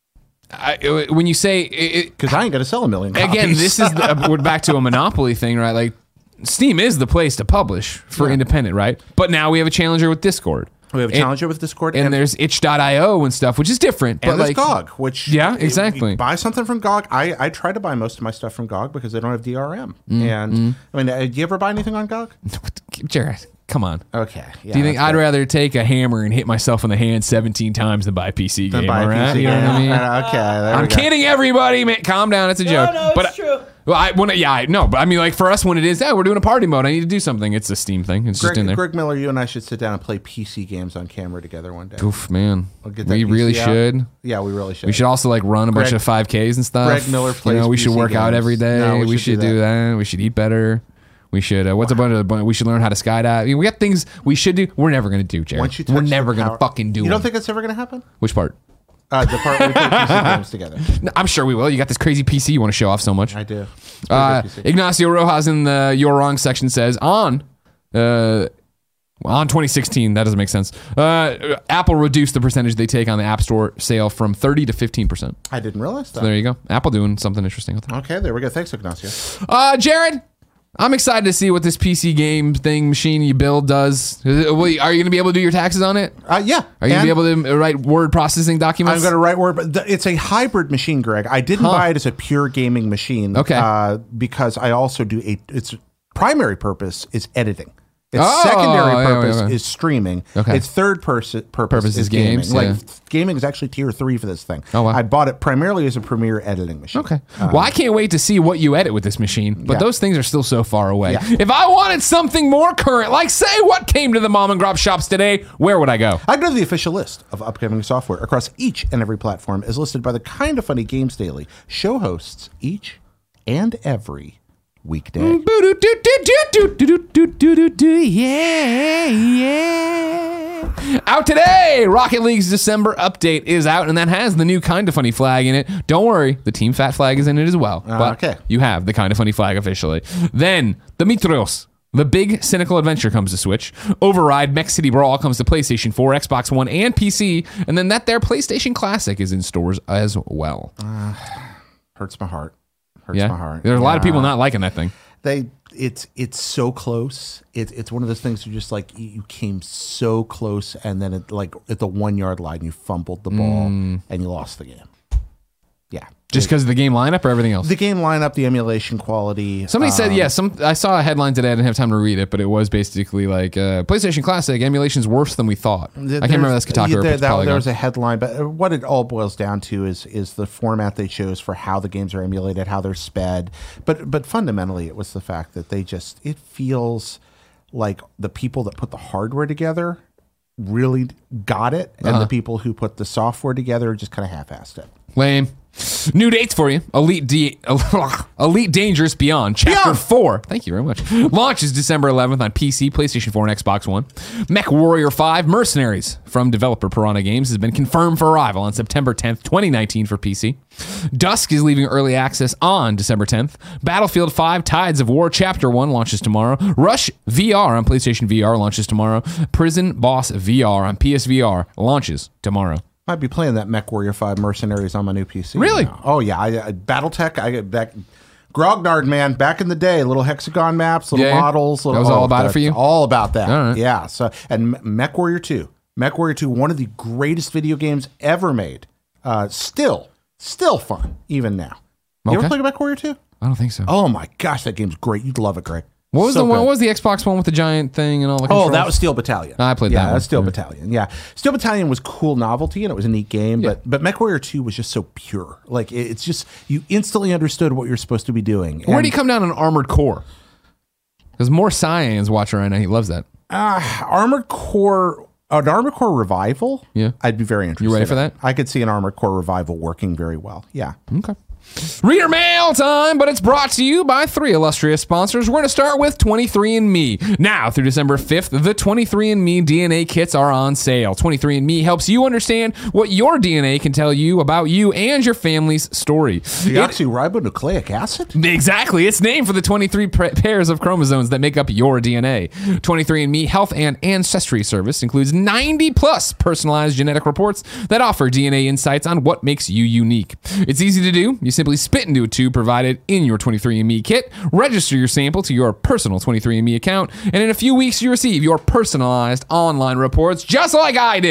I, when you say it, Because I ain't going to sell a million copies. again, this is the, we're back to a monopoly thing, right? Like Steam is the place to publish for Yeah. independent, right? But now we have a challenger with Discord. we have a And- challenger with Discord. And, there's itch dot io and stuff, which is different. And but there's like, G O G, which Yeah, you- exactly. you buy something from G O G. I, I try to buy most of my stuff from G O G because they don't have D R M. Mm, And I mean, uh, do you ever buy anything on G O G? Jared, come on. Okay. Yeah, Do you think that's I'd good. rather take a hammer and hit myself in the hand seventeen times than buy a P C game? buy a all right? P C You know what I game? mean? Uh, okay, there I'm we go. kidding, everybody. Man, calm down. It's a No, joke. no, it's but true. Well, I when yeah, I no, but I mean, like for us, when it is, yeah, we're doing a party mode. I need to do something. It's a Steam thing. It's Greg, just in there. Greg Miller, you and I should sit down and play P C games on camera together one day. Oof, man. We'll get that We P C really out. should. Yeah, we really should. We should also like run a bunch Greg- of five Ks and stuff. Greg Miller plays You know, we P should C work out games. every day. No, we we should should do do that. We should eat better. We should. Uh, what's a bunch of? We should learn how to skydive. I mean, we got things we should do. We're never gonna do, Jared. Once you We're touch never the gonna power- fucking do. You don't them. think it's ever going to happen? Which part? Uh, the part where we play P C games together. No, I'm sure we will. You got this crazy P C you want to show off so much. I do. It's pretty Uh, good P C. Ignacio Rojas in the You're Wrong section says on uh, on twenty sixteen, that doesn't make sense. Uh, Apple reduced the percentage they take on the App Store sale from thirty to fifteen percent. I didn't realize that. There you go. Apple doing something interesting with that. Okay, there we go. Thanks, Ignacio. Uh, Jared, I'm excited to see what this P C game thing machine you build does. Uh, will- Are you going to be able to do your taxes on it? Uh, yeah. Are you going to And be able to write word processing documents? I'm going to write word, but th- it's a hybrid machine, Greg. I didn't buy it as a pure gaming machine. Okay. Uh, because I also do a, its primary purpose is editing. Its Oh, secondary yeah, purpose yeah, yeah. is streaming. Okay. Its third pers- purpose, Purpose is is gaming. games, Like yeah. gaming is actually tier three for this thing. Oh, wow. I bought it primarily as a premier editing machine. Okay. well, I can't wait to see what you edit with this machine, but Yeah. those things are still so far away. Yeah. If I wanted something more current, like say what came to the mom and grop shops today, where would I go? I go to the official list of upcoming software across each and every platform as listed by the Kinda Funny Games Daily show hosts each and every weekday. Yeah, yeah. Out today, Rocket League's December update is out, and that has the new Kinda Funny flag in it. Don't worry, the Team Fat flag is in it as well. But okay. you have the Kinda Funny flag officially. Then, the Mitros. The Big Cynical Adventure comes to Switch. Override Mech City Brawl comes to PlayStation four, Xbox One, and P C. And then that there PlayStation Classic is in stores as well. Hurts my heart. Hurts Yeah, my heart. there's a lot of people Yeah. not liking that thing. They it's it's so close. It's it's one of those things you just like you you came so close and then it like at the one yard line you fumbled the ball Mm. and you lost the game. Yeah. Just because of the game lineup or everything else? The game lineup, the emulation quality. Somebody said, um, yeah, some I saw a headline today. I didn't have time to read it, but it was basically like uh, PlayStation Classic emulation's worse than we thought. I can't remember that's Kotaku yeah, or there, it's that, Polygon. there was a headline, but uh, what it all boils down to is is the format they chose for how the games are emulated, how they're sped. But but fundamentally, it was the fact that they just it feels like the people that put the hardware together really got it, and Uh-huh. the people who put the software together just kind of half-assed it. Lame. New dates for you. Elite D- Elite Dangerous Beyond Chapter Beyond. four. Thank you very much. Launches December eleventh on P C, PlayStation four, and Xbox One. Mech Warrior five Mercenaries from developer Piranha Games has been confirmed for arrival on September tenth, twenty nineteen for P C. Dusk is leaving early access on December tenth. Battlefield five Tides of War Chapter one launches tomorrow. Rush V R on PlayStation V R launches tomorrow. Prison Boss V R on P S V R launches tomorrow. Might be playing that Mech Warrior five Mercenaries on my new P C. Really? now. Oh yeah, I, I, BattleTech. I get back. Grognard, man, back in the day, little hexagon maps, little Yeah. models. Little, That was all oh, about it that's for you? All about that. All right. Yeah. So and Me- Mech Warrior two, Mech Warrior two, one of the greatest video games ever made. Uh, still, still fun even now. You Okay. ever play Mech Warrior two? I don't think so. Oh my gosh, that game's great. You'd love it, Greg. What was So the one? good. What was the Xbox one with the giant thing and all the Oh, controls? that was Steel Battalion. I played yeah, that one. that's Steel Yeah. Battalion. Yeah, Steel Battalion was cool novelty and it was a neat game, Yeah. but but Mech Warrior two was just so pure. Like it- it's just you instantly understood what you're supposed to be doing. Where And, do you come down on Armored Core? Because more Cyan's watching right now. He loves that. uh, Armored Core? An Armored Core revival? Yeah. I'd be very interested. ready for in. that? I could see an Armored Core revival working very well. Yeah. Okay. Reader mail time, but it's brought to you by three illustrious sponsors. We're going to start with twenty-three and me. Now, through December fifth, the twenty-three and me D N A kits are on sale. twenty-three and me helps you understand what your D N A can tell you about you and your family's story. It- Deoxyribonucleic acid? Exactly. It's named for the twenty-three pa- pairs of chromosomes that make up your D N A. twenty-three and me Health and Ancestry Service includes ninety plus personalized genetic reports that offer D N A insights on what makes you unique. It's easy to do. You simply spit into a tube provided in your twenty-three and me kit, register your sample to your personal twenty-three and me account, and in a few weeks you receive your personalized online reports just like I did.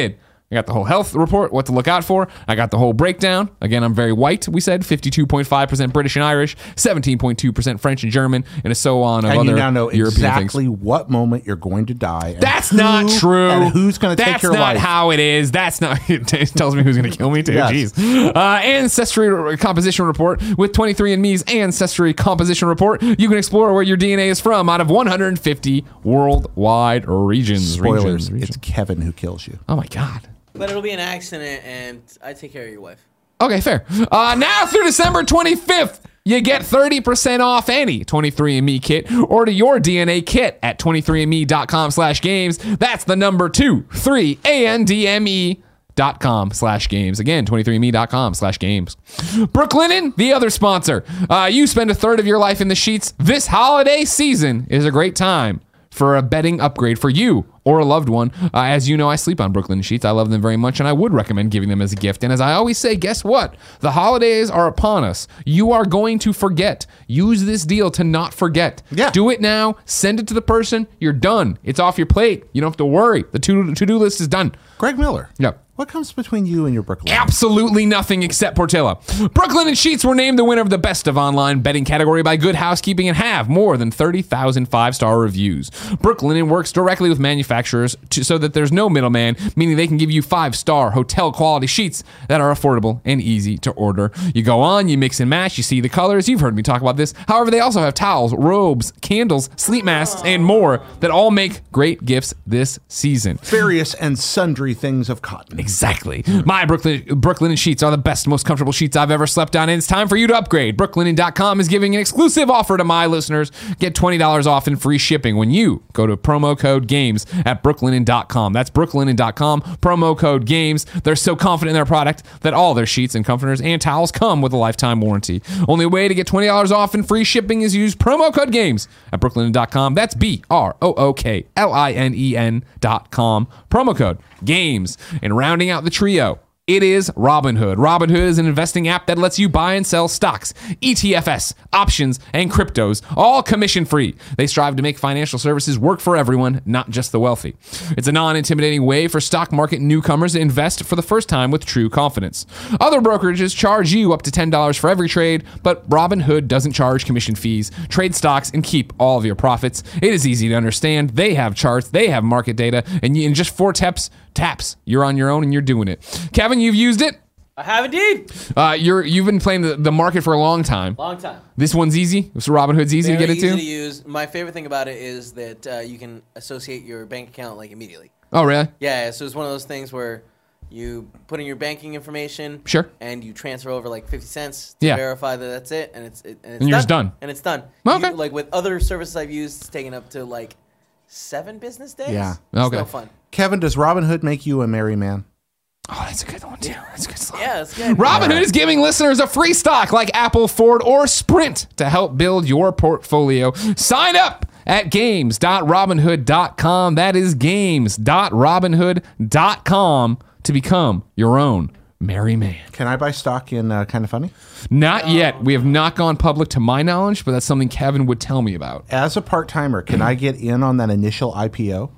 I got the whole health report, what to look out for. I got the whole breakdown. Again, I'm very white, we said. fifty-two point five percent British and Irish, seventeen point two percent French and German, and so on of And other you now know European exactly things. what moment you're going to die. and That's who- not true. And who's going to take your That's life? not how it is. That's not. It tells me who's going to kill me too. Yes. Jeez. Uh, ancestry composition report with twenty-three and me's ancestry composition report. You can explore where your D N A is from out of one hundred fifty worldwide regions. Spoilers. Regions, regions. It's Kevin who kills you. Oh my god. But it'll be an accident, and I take care of your wife. Okay, fair. Uh, now through December twenty-fifth, you get thirty percent off any twenty-three and me kit. Order your D N A kit at twenty-three and me dot com slash games. That's the number two, three, A N D M E dot com slash games. Again, twenty-three and me dot com slash games. Brooklinen, the other sponsor. Uh, you spend a third of your life in the sheets. This holiday season is a great time for a bedding upgrade for you or a loved one. Uh, as you know, I sleep on Brooklyn sheets. I love them very much, and I would recommend giving them as a gift. And as I always say, guess what? The holidays are upon us. You are going to forget. Use this deal to not forget. Yeah. Do it now. Send it to the person. You're done. It's off your plate. You don't have to worry. The to- to-do list is done. Greg Miller. Yep. What comes between you and your Brooklyn? Absolutely nothing except Portillo. Brooklyn and Sheets were named the winner of the Best of Online Betting category by Good Housekeeping and have more than thirty thousand five-star reviews. Brooklyn works directly with manufacturers to, so that there's no middleman, meaning they can give you five-star hotel-quality sheets that are affordable and easy to order. You go on, you mix and match, you see the colors. You've heard me talk about this. However, they also have towels, robes, candles, sleep masks, and more that all make great gifts this season. Various and sundry things of cotton. Exactly. My Brooklyn Brooklinen sheets are the best, most comfortable sheets I've ever slept on, and it's time for you to upgrade. Brooklinen dot com is giving an exclusive offer to my listeners. Get twenty dollars off and free shipping when you go to promo code GAMES at brooklinen dot com. That's brooklinen dot com, promo code GAMES. They're so confident in their product that all their sheets and comforters and towels come with a lifetime warranty. Only way to get twenty dollars off and free shipping is use promo code GAMES at brooklinen dot com. That's B R O O K L I N E N dot com. Promo code GAMES. And rounding out the trio, it is Robinhood. Robinhood is an investing app that lets you buy and sell stocks, E T F S, options, and cryptos, all commission-free. They strive to make financial services work for everyone, not just the wealthy. It's a non-intimidating way for stock market newcomers to invest for the first time with true confidence. Other brokerages charge you up to ten dollars for every trade, but Robinhood doesn't charge commission fees. Trade stocks and keep all of your profits. It is easy to understand. They have charts, they have market data, and in just four taps, taps, you're on your own and you're doing it. Kevin, you've used it. I have indeed. Uh, you're you've been playing the, the market for a long time. Long time. This one's easy. So Robinhood's easy Very to get easy into. to use. My favorite thing about it is that uh, you can associate your bank account like immediately. Oh, really? Yeah, so it's one of those things where you put in your banking information. Sure. And you transfer over like fifty cents to Yeah. verify that that's it, and it's it, and, it's And you're just done. And it's done. Okay. You- like with other services I've used, it's taken up to like seven business days. Yeah. It's Okay. no fun. Kevin, does Robinhood make you a merry man? Oh, that's a good one too. That's a good slot. Yeah, it's good. Robinhood is giving listeners a free stock like Apple, Ford, or Sprint to help build your portfolio. Sign up at games dot robinhood dot com. That is games dot robinhood dot com to become your own merry man. Can I buy stock in uh, Kind of Funny? Not yet. We have not gone public to my knowledge, but that's something Kevin would tell me about. As a part-timer, can I get in on that initial I P O?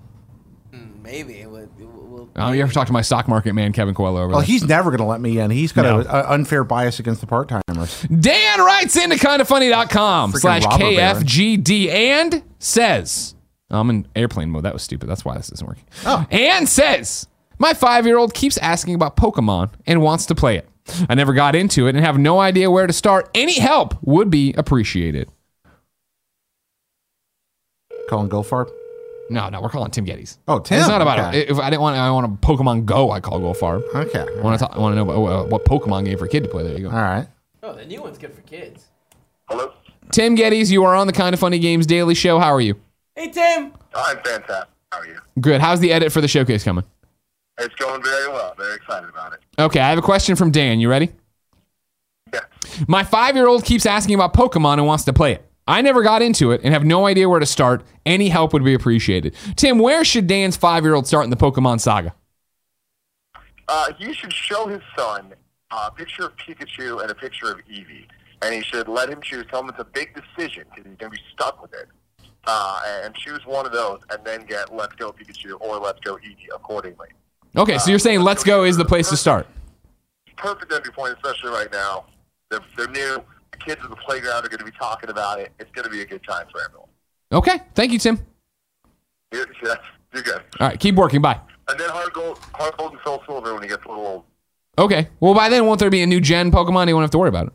Maybe. It would, it will, Oh, you ever talk to my stock market man, Kevin Coelho, over Well, there? he's never going to let me in. He's got No. an unfair bias against the part-timers. Dan writes into kind of funny dot com Freaking slash robber K F baron. G D and says, I'm in airplane mode. That was stupid. That's why this isn't working. Oh. And says, my five-year-old keeps asking about Pokemon and wants to play it. I never got into it and have no idea where to start. Any help would be appreciated. Colin Goldfarb? No, no, we're calling Tim Geddes. Oh, Tim. It's not about Okay. it. If I didn't want, I want a Pokemon Go. I call Goldfarb. Okay. I want to. I want to know about, uh, what Pokemon game for a kid to play. There you go. All right. Oh, the new one's good for kids. Hello? Tim Geddes, you are on the Kind of Funny Games Daily Show. How are you? Hey, Tim. I'm fantastic. How are you? Good. How's the edit for the showcase coming? It's going very well. Very excited about it. Okay, I have a question from Dan. You ready? Yeah. My five-year-old keeps asking about Pokemon and wants to play it. I never got into it and have no idea where to start. Any help would be appreciated. Tim, where should Dan's five-year-old start in the Pokemon saga? Uh, you should show his son a picture of Pikachu and a picture of Eevee. And he should let him choose. Tell him it's a big decision because he's going to be stuck with it. Uh, and choose one of those and then get Let's Go Pikachu or Let's Go Eevee accordingly. Okay, so you're saying Let's Go is the place to start. Perfect entry point, especially right now. They're, they're new. The kids at the playground are going to be talking about it. It's going to be a good time for everyone. Okay, thank you, Tim. You're, you're good. All right, keep working. Bye. And then Hard Gold, Hard Gold and Soul Silver when he gets a little old. Okay, well, by then, won't there be a new gen Pokemon? You won't have to worry about it.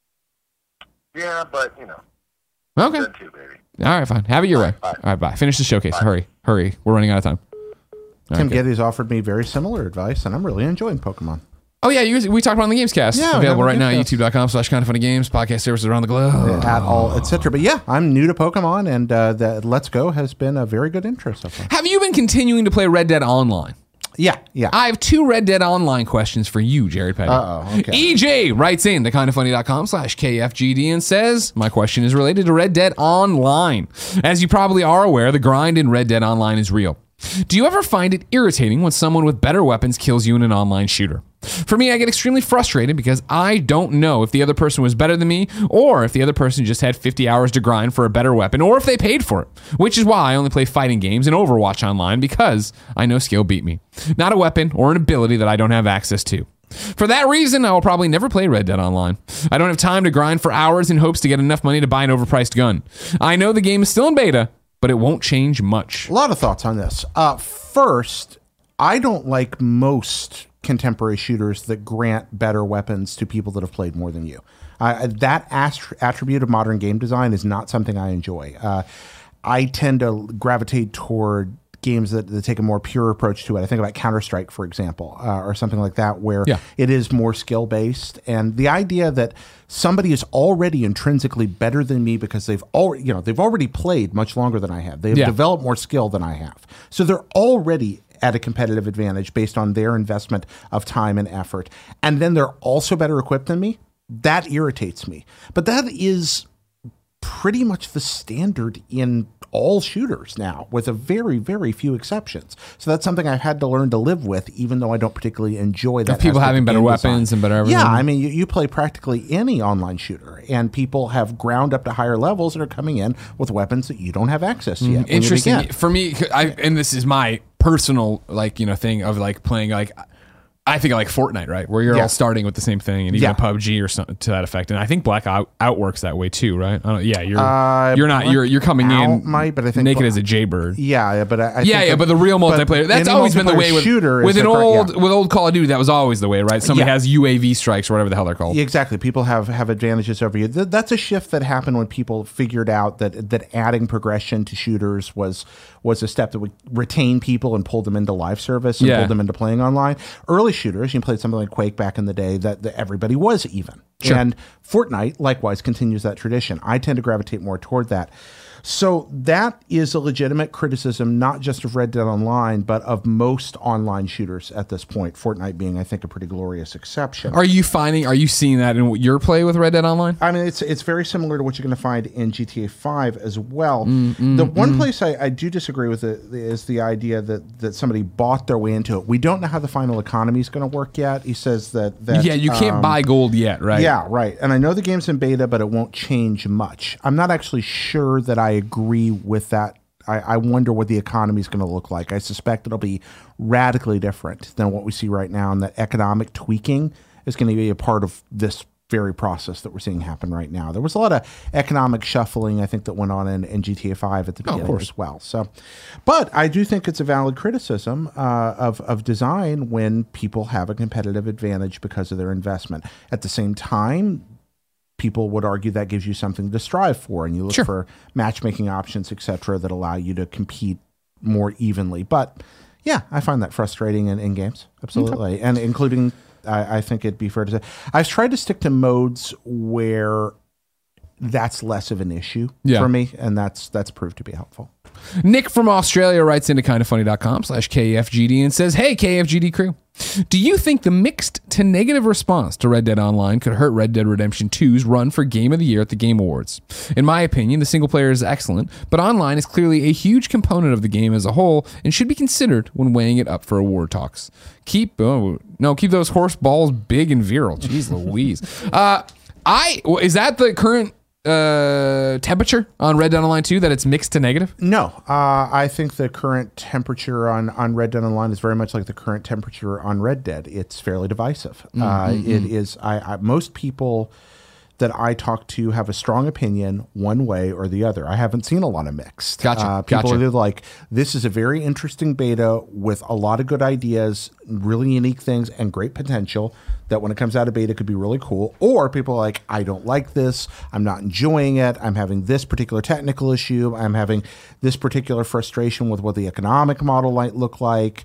Yeah, but, you know. Okay. Gen two, baby. All right, fine. Have it your way. Bye. All right, bye. Finish the showcase. Bye. Hurry, hurry. We're running out of time. All Tim right, good. Geddes offered me very similar advice, and I'm really enjoying Pokemon. Oh, yeah, you, we talked about it on the Gamescast. Yeah, we Available have right a now, Gamescast. youtube.com slash kind of funny games, podcast services around the globe. At all, et cetera. But yeah, I'm new to Pokemon, and uh, the Let's Go has been a very good interest so far. Have you been continuing to play Red Dead Online? Yeah, yeah. I have two Red Dead Online questions for you, Jared Petty. Uh-oh, okay. E J writes in to kindoffunny.com slash KFGD and says, my question is related to Red Dead Online. As you probably are aware, the grind in Red Dead Online is real. Do you ever find it irritating when someone with better weapons kills you in an online shooter? For me, I get extremely frustrated because I don't know if the other person was better than me or if the other person just had fifty hours to grind for a better weapon or if they paid for it, which is why I only play fighting games and Overwatch Online because I know skill beat me, not a weapon or an ability that I don't have access to. For that reason, I will probably never play Red Dead Online. I don't have time to grind for hours in hopes to get enough money to buy an overpriced gun. I know the game is still in beta, but it won't change much. A lot of thoughts on this. Uh, first, I don't like most contemporary shooters that grant better weapons to people that have played more than you. Uh, that ast- attribute of modern game design is not something I enjoy. Uh, I tend to gravitate toward games that, that take a more pure approach to it. I think about Counter-Strike, for example, uh, or something like that, where Yeah. it is more skill-based. And the idea that somebody is already intrinsically better than me because they've already, you know, they've already played much longer than I have. They've Yeah. developed more skill than I have. So they're already at a competitive advantage based on their investment of time and effort. And then they're also better equipped than me. That irritates me. But that is pretty much the standard in all shooters now, with a very, very few exceptions. So that's something I've had to learn to live with, even though I don't particularly enjoy that. Of people aspect having of better game weapons design. and better everything. Yeah, I mean, you, you play practically any online shooter, and people have ground up to higher levels and are coming in with weapons that you don't have access to yet. when you Interesting begin. for me. I, and this is my personal, like, you know, thing of like playing, like, I think I like Fortnite, right? Where you're Yeah. all starting with the same thing, and even Yeah. P U B G or something to that effect. And I think Black Out, out works that way too, right? I don't, yeah, you're Uh, you're not you're you're coming Out in might, but I think naked Bla- as a jaybird. Yeah, yeah, but I, I Yeah, think yeah, that- but the real but multiplayer, that's any always been the way multiplayer with, shooter with is an a cra- old yeah. with old Call of Duty. That was always the way, right? Somebody Yeah. has U A V strikes or whatever the hell they're called. Yeah, exactly. People have, have advantages over you. Th- that's a shift that happened when people figured out that that adding progression to shooters was was a step that would retain people and pull them into live service and Yeah. pull them into playing online. Early shooters, you played something like Quake back in the day, that, that everybody was even. Sure. And Fortnite likewise continues that tradition. I tend to gravitate more toward that. So that is a legitimate criticism, not just of Red Dead Online, but of most online shooters at this point. Fortnite being, I think, a pretty glorious exception. Are you finding? Are you seeing that in your play with Red Dead Online? I mean, it's it's very similar to what you're going to find in G T A five as well. The one place I, I do disagree with it is the idea that, that somebody bought their way into it. We don't know how the final economy is going to work yet. He says that, that Yeah, you can't um, buy gold yet, right? Yeah, right. And I know the game's in beta, but it won't change much. I'm not actually sure that I agree with that. I, I wonder what the economy is going to look like. I suspect it'll be radically different than what we see right now, and that economic tweaking is going to be a part of this very process that we're seeing happen right now. There was a lot of economic shuffling, I think, that went on in, in G T A five at the beginning course. as well. So, but I do think it's a valid criticism uh, of, of design when people have a competitive advantage because of their investment. At the same time, people would argue that gives you something to strive for, and you look Sure. for matchmaking options, et cetera, that allow you to compete more evenly. But yeah, I find that frustrating in, in games, absolutely, and including. I, I think it'd be fair to say I've tried to stick to modes where that's less of an issue Yeah. for me, and that's that's proved to be helpful. Nick from Australia writes into kindoffunny.com slash KFGD and says, hey, K F G D crew, do you think the mixed to negative response to Red Dead Online could hurt Red Dead Redemption two's run for Game of the Year at the Game Awards? In my opinion, the single player is excellent, but online is clearly a huge component of the game as a whole and should be considered when weighing it up for award talks. Keep, oh, no, keep those horse balls big and virile. Jeez Louise. Uh, I, is that the current uh, temperature on Red Dead Online two that it's mixed to negative? No, uh, I think the current temperature on, on Red Dead Online is very much like the current temperature on Red Dead. It's fairly divisive. Mm-hmm. Uh, it is. I, I most people that I talk to have a strong opinion one way or the other. I haven't seen a lot of mixed. Gotcha. Uh, people gotcha. are like, this is a very interesting beta with a lot of good ideas, really unique things, and great potential that when it comes out of beta could be really cool. Or people are like, I don't like this. I'm not enjoying it. I'm having this particular technical issue. I'm having this particular frustration with what the economic model might look like.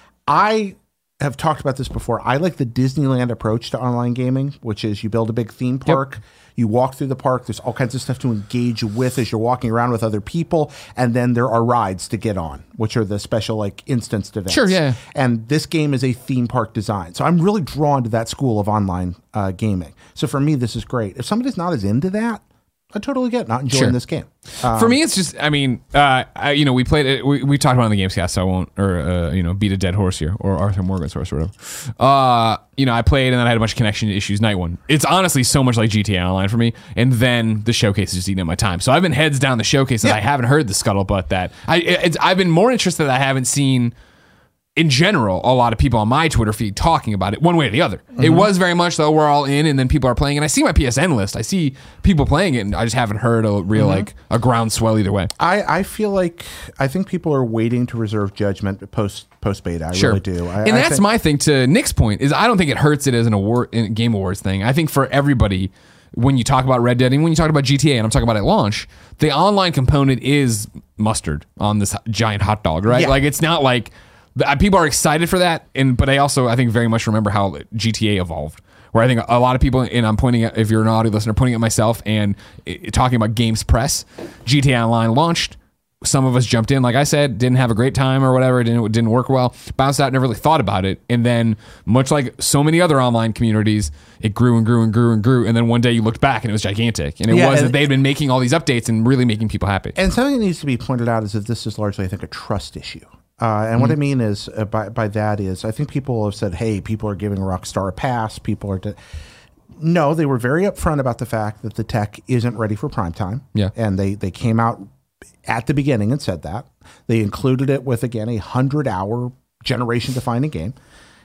I have talked about this before. I like the Disneyland approach to online gaming, which is you build a big theme park, yep. you walk through the park, there's all kinds of stuff to engage with as you're walking around with other people, and then there are rides to get on, which are the special like instanced events. Sure, yeah. And this game is a theme park design. So I'm really drawn to that school of online uh, gaming. So for me, this is great. If somebody's not as into that, I totally get not enjoying sure. this game. Um, For me, it's just, I mean, uh, I, you know, we played it, we, we talked about it on the Gamescast, so I won't, or, uh, you know, beat a dead horse here, or Arthur Morgan's horse or whatever. Uh, you know, I played and then I had a bunch of connection issues night one. It's honestly so much like G T A Online for me, and then the showcase is just eating up my time. So I've been heads down the showcase, and yeah. I haven't heard the scuttlebutt that, I, it's, I've been more interested that I haven't seen, in general, a lot of people on my Twitter feed talking about it one way or the other. Mm-hmm. It was very much though we're all in and then people are playing, and I see my P S N list. I see people playing it, and I just haven't heard a real mm-hmm. like a groundswell either way. I, I feel like I think people are waiting to reserve judgment post post beta. I sure. really do. I, and I that's think, my thing to Nick's point is I don't think it hurts it as an award in Game Awards thing. I think for everybody, when you talk about Red Dead and when you talk about G T A, and I'm talking about at launch, the online component is mustard on this giant hot dog, right? Yeah. Like it's not like people are excited for that, and but I also I think very much remember how G T A evolved, where I think a lot of people, and I'm pointing at, if you're an audio listener, pointing at myself and it, talking about Games Press, G T A Online launched. Some of us jumped in, like I said, didn't have a great time or whatever, it didn't, it didn't work well, bounced out, never really thought about it, and then much like so many other online communities, it grew and grew and grew and grew, and then one day you looked back and it was gigantic, and it yeah, was and, that they'd been making all these updates and really making people happy. And something that needs to be pointed out is that this is largely, I think, a trust issue. Uh, and mm-hmm. what I mean is uh, by by that is I think people have said, hey, people are giving Rockstar a pass. People are... De- no, they were very upfront about the fact that the tech isn't ready for prime time. Yeah. And they, they came out at the beginning and said that. They included it with, again, a hundred-hour generation-defining game.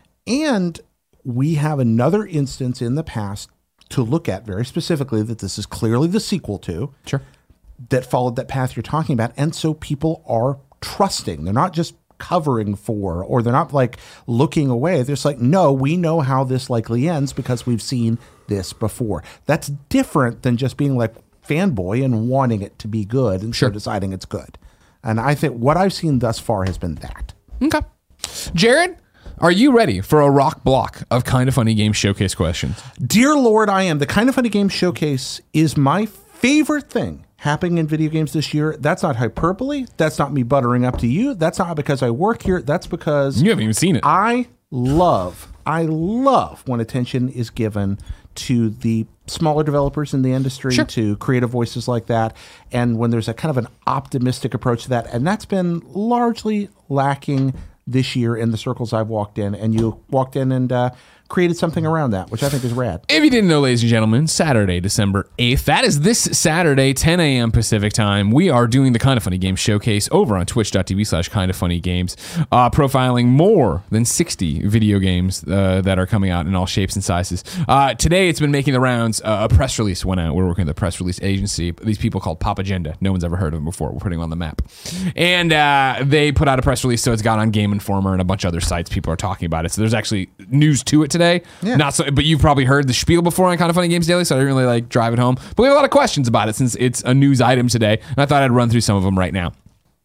And we have another instance in the past to look at very specifically that this is clearly the sequel to. Sure. That followed that path you're talking about. And so people are trusting. They're not just covering for, or they're not like looking away. They're just like, no, we know how this likely ends because we've seen this before. That's different than just being like fanboy and wanting it to be good and sure. so deciding it's good. And I think what I've seen thus far has been that. Okay. Jared, are you ready for a rock block of Kind of Funny Games Showcase questions? Dear Lord, I am. The Kind of Funny Games Showcase is my favorite thing happening in video games this year. That's not hyperbole. That's not me buttering up to you. That's not because I work here. That's because you haven't even seen it. I love, I love when attention is given to the smaller developers in the industry, sure. to creative voices like that, and when there's a kind of an optimistic approach to that. And that's been largely lacking this year in the circles I've walked in, and you walked in and uh, created something around that, which I think is rad. If you didn't know, ladies and gentlemen, Saturday, December eighth, that is this Saturday, ten a.m. Pacific time, we are doing the Kind of Funny Games Showcase over on twitch.tv slash Kind of Funny Games, uh, profiling more than sixty video games uh, that are coming out in all shapes and sizes. Uh, today, it's been making the rounds. Uh, a press release went out. We're working with a press release agency. These people called Pop Agenda. No one's ever heard of them before. We're putting them on the map. And uh, they put out a press release, so it's got on Game Informer and a bunch of other sites. People are talking about it. So there's actually news to it today. Yeah. Not so, but you've probably heard the spiel before on Kind of Funny Games Daily, so I didn't really like drive it home. But we have a lot of questions about it since it's a news item today, and I thought I'd run through some of them right now.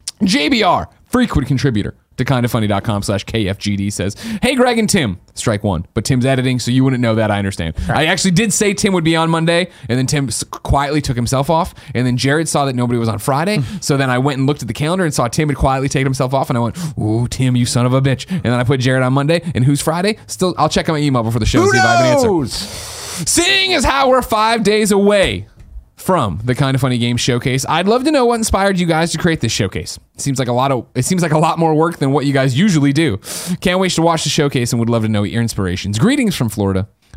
J B R, frequent contributor to kindoffunny.com slash KFGD says, hey, Greg and Tim, strike one, but Tim's editing, so you wouldn't know that, I understand. Right. I actually did say Tim would be on Monday, and then Tim quietly took himself off, and then Jared saw that nobody was on Friday, so then I went and looked at the calendar and saw Tim had quietly taken himself off, and I went, ooh, Tim, you son of a bitch. And then I put Jared on Monday, and who's Friday? Still, I'll check on my email before the show Who and see if I have an answer. knows? Seeing as how we're five days away from the Kind of Funny Games Showcase, I'd love to know what inspired you guys to create this showcase. It seems like a lot of it seems like a lot more work than what you guys usually do. Can't wait to watch the showcase and would love to know your inspirations. Greetings from Florida.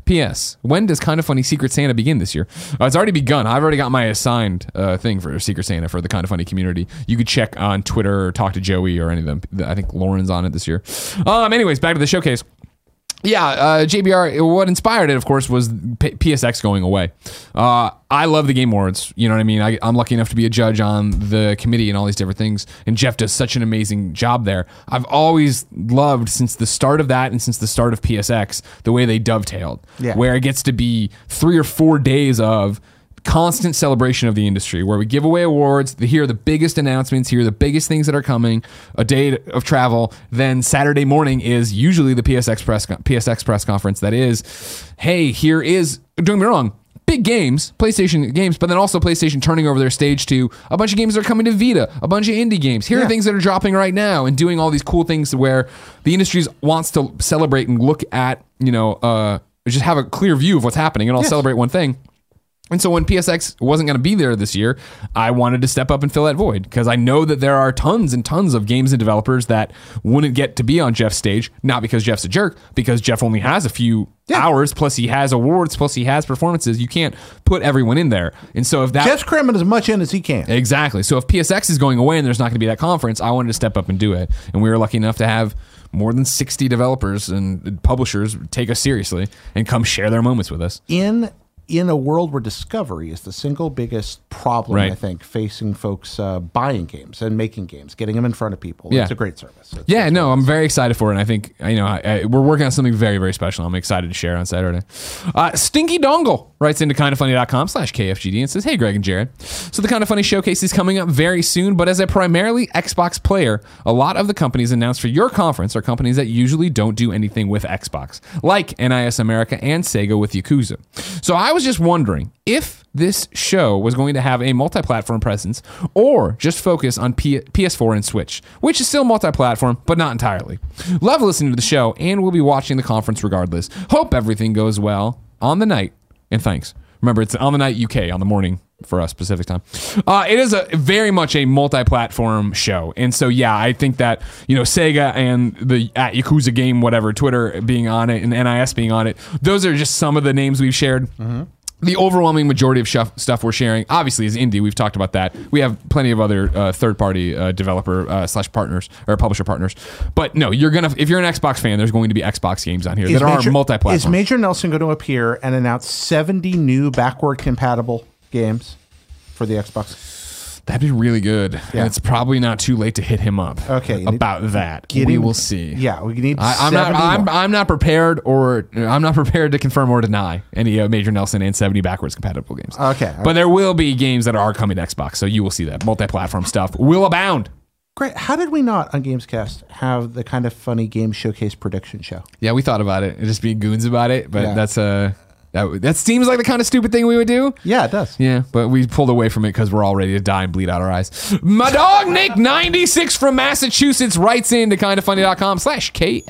P S. When does Kind of Funny Secret Santa begin this year? Uh, it's already begun. I've already got my assigned uh, thing for Secret Santa for the Kind of Funny community. You could check on Twitter or talk to Joey or any of them. I think Lauren's on it this year. Um. Anyways, back to the showcase. Yeah, uh, J B R, what inspired it, of course, was P S X going away. Uh, I love the Game Awards. You know what I mean? I, I'm lucky enough to be a judge on the committee and all these different things. And Jeff does such an amazing job there. I've always loved, since the start of that and since the start of P S X, the way they dovetailed. Yeah. Where it gets to be three or four days of constant celebration of the industry, where we give away awards, hear the biggest announcements, hear the biggest things that are coming, a day of travel. Then Saturday morning is usually the P S X press P S X press conference. That is, hey, here is, don't get me wrong, big games, PlayStation games, but then also PlayStation turning over their stage to a bunch of games that are coming to Vita, a bunch of indie games. Here Yeah. are things that are dropping right now, and doing all these cool things where the industry wants to celebrate and look at, you know, uh, just have a clear view of what's happening and all Yes. celebrate one thing. And so when P S X wasn't going to be there this year, I wanted to step up and fill that void, because I know that there are tons and tons of games and developers that wouldn't get to be on Jeff's stage, not because Jeff's a jerk, because Jeff only has a few Yeah. hours, plus he has awards, plus he has performances. You can't put everyone in there. And so if that... Jeff's cramming as much in as he can. Exactly. So if P S X is going away and there's not going to be that conference, I wanted to step up and do it. And we were lucky enough to have more than sixty developers and publishers take us seriously and come share their moments with us. In in a world where discovery is the single biggest problem, Right. I think, facing folks uh, buying games and making games, getting them in front of people. Yeah. It's a great service. It's, Yeah, it's no, really I'm very excited for it. And I think, you know, I, I, we're working on something very, very special. I'm excited to share on Saturday. Uh, Stinky Dongle writes into kindoffunny.com slash KFGD and says, hey, Greg and Jared. So the Kind of Funny Showcase is coming up very soon, but as a primarily Xbox player, a lot of the companies announced for your conference are companies that usually don't do anything with Xbox, like N I S America and Sega with Yakuza. So I was just wondering if this show was going to have a multi-platform presence or just focus on P- P S four and Switch, which is still multi-platform, but not entirely. Love listening to the show, and we'll be watching the conference regardless. Hope everything goes well on the night, and thanks. Remember, it's on the night U K, on the morning for us Pacific time. Uh, it is a very much a multi-platform show, and so yeah, I think that, you know, Sega and the at Yakuza game, whatever, Twitter being on it and N I S being on it, those are just some of the names we've shared. Mm-hmm. The overwhelming majority of shuff, stuff we're sharing, obviously, is indie. We've talked about that. We have plenty of other uh, third-party uh, developer uh, slash partners or publisher partners. But no, you're gonna if you're an Xbox fan, there's going to be Xbox games on here Is that Major- are multi-platform. Is Major Nelson going to appear and announce seventy new backward compatible games for the Xbox? That'd be really good. Yeah. And it's probably not too late to hit him up. Okay, you need- about that. We Getting- will see. Yeah, we need. I, I'm not. seventy I'm, more. I'm not prepared, or I'm not prepared to confirm or deny any uh, Major Nelson and seventy backwards compatible games. Okay, but there will be games that are coming to Xbox, so you will see that multi-platform stuff will abound. Great. How did we not on Gamescast have the Kind of Funny game showcase prediction show? Yeah, we thought about it. Just being goons about it, but Yeah. that's uh, that that seems like the kind of stupid thing we would do. Yeah, it does. Yeah, but we pulled away from it because we're all ready to die and bleed out our eyes. My dog Nick ninety-six from Massachusetts writes in to kindoffunny.com slash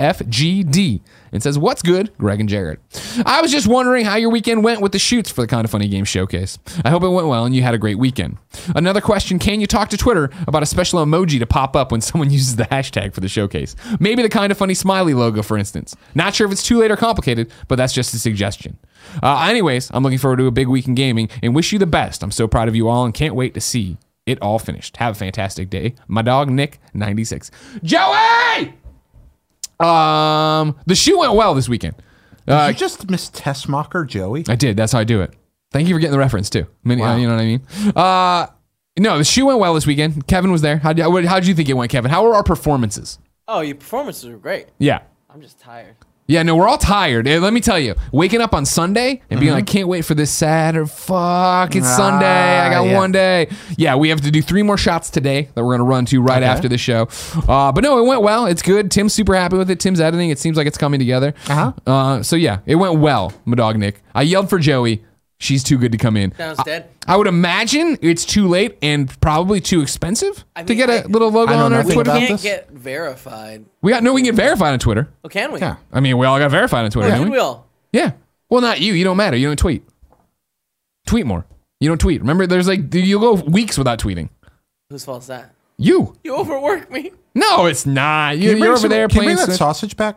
KFGD and says, what's good, Greg and Jared? I was just wondering how your weekend went with the shoots for the Kind of Funny Game Showcase. I hope it went well and you had a great weekend. Another question, can you talk to Twitter about a special emoji to pop up when someone uses the hashtag for the showcase? Maybe the Kind of Funny smiley logo, for instance. Not sure if it's too late or complicated, but that's just a suggestion. Uh, anyways, I'm looking forward to a big week in gaming and wish you the best. I'm so proud of you all and can't wait to see it all finished. Have a fantastic day. My dog, Nick, ninety-six. Joey! Um, the shoe went well this weekend. Uh, Did you just miss Tessmacher, Joey? I did. That's how I do it. Thank you for getting the reference, too. I mean, Wow. You know what I mean? Uh, no, the shoe went well this weekend. Kevin was there. How'd you, how'd you think it went, Kevin? How were our performances? Oh, your performances were great. Yeah. I'm just tired. Yeah, no, we're all tired. And let me tell you, waking up on Sunday and being like, can't wait for this Saturday. Fuck, it's Ah, Sunday. I got yeah. one day. Yeah, we have to do three more shots today that we're going to run to right Okay. after the show. Uh, but no, it went well. It's good. Tim's super happy with it. Tim's editing. It seems like it's coming together. Uh-huh. Uh, so yeah, it went well, my dog Nick. I yelled for Joey. She's too good to come in. Sounds I, dead. I would imagine it's too late and probably too expensive I to mean, get a I- little logo I know on our nothing Twitter. about Can't this? get verified. We got no, we can get verified on Twitter. Oh, can we? Yeah. I mean, we all got verified on Twitter, Yeah, don't we we? will. Yeah. Well, not you. You don't matter. You don't tweet. Tweet more. You don't tweet. Remember, there's like, you'll go weeks without tweeting. Whose fault is that? You. You overwork me. No, it's not. You, Can you you're bring over some- there Can you playing. bring that Switch. sausage back?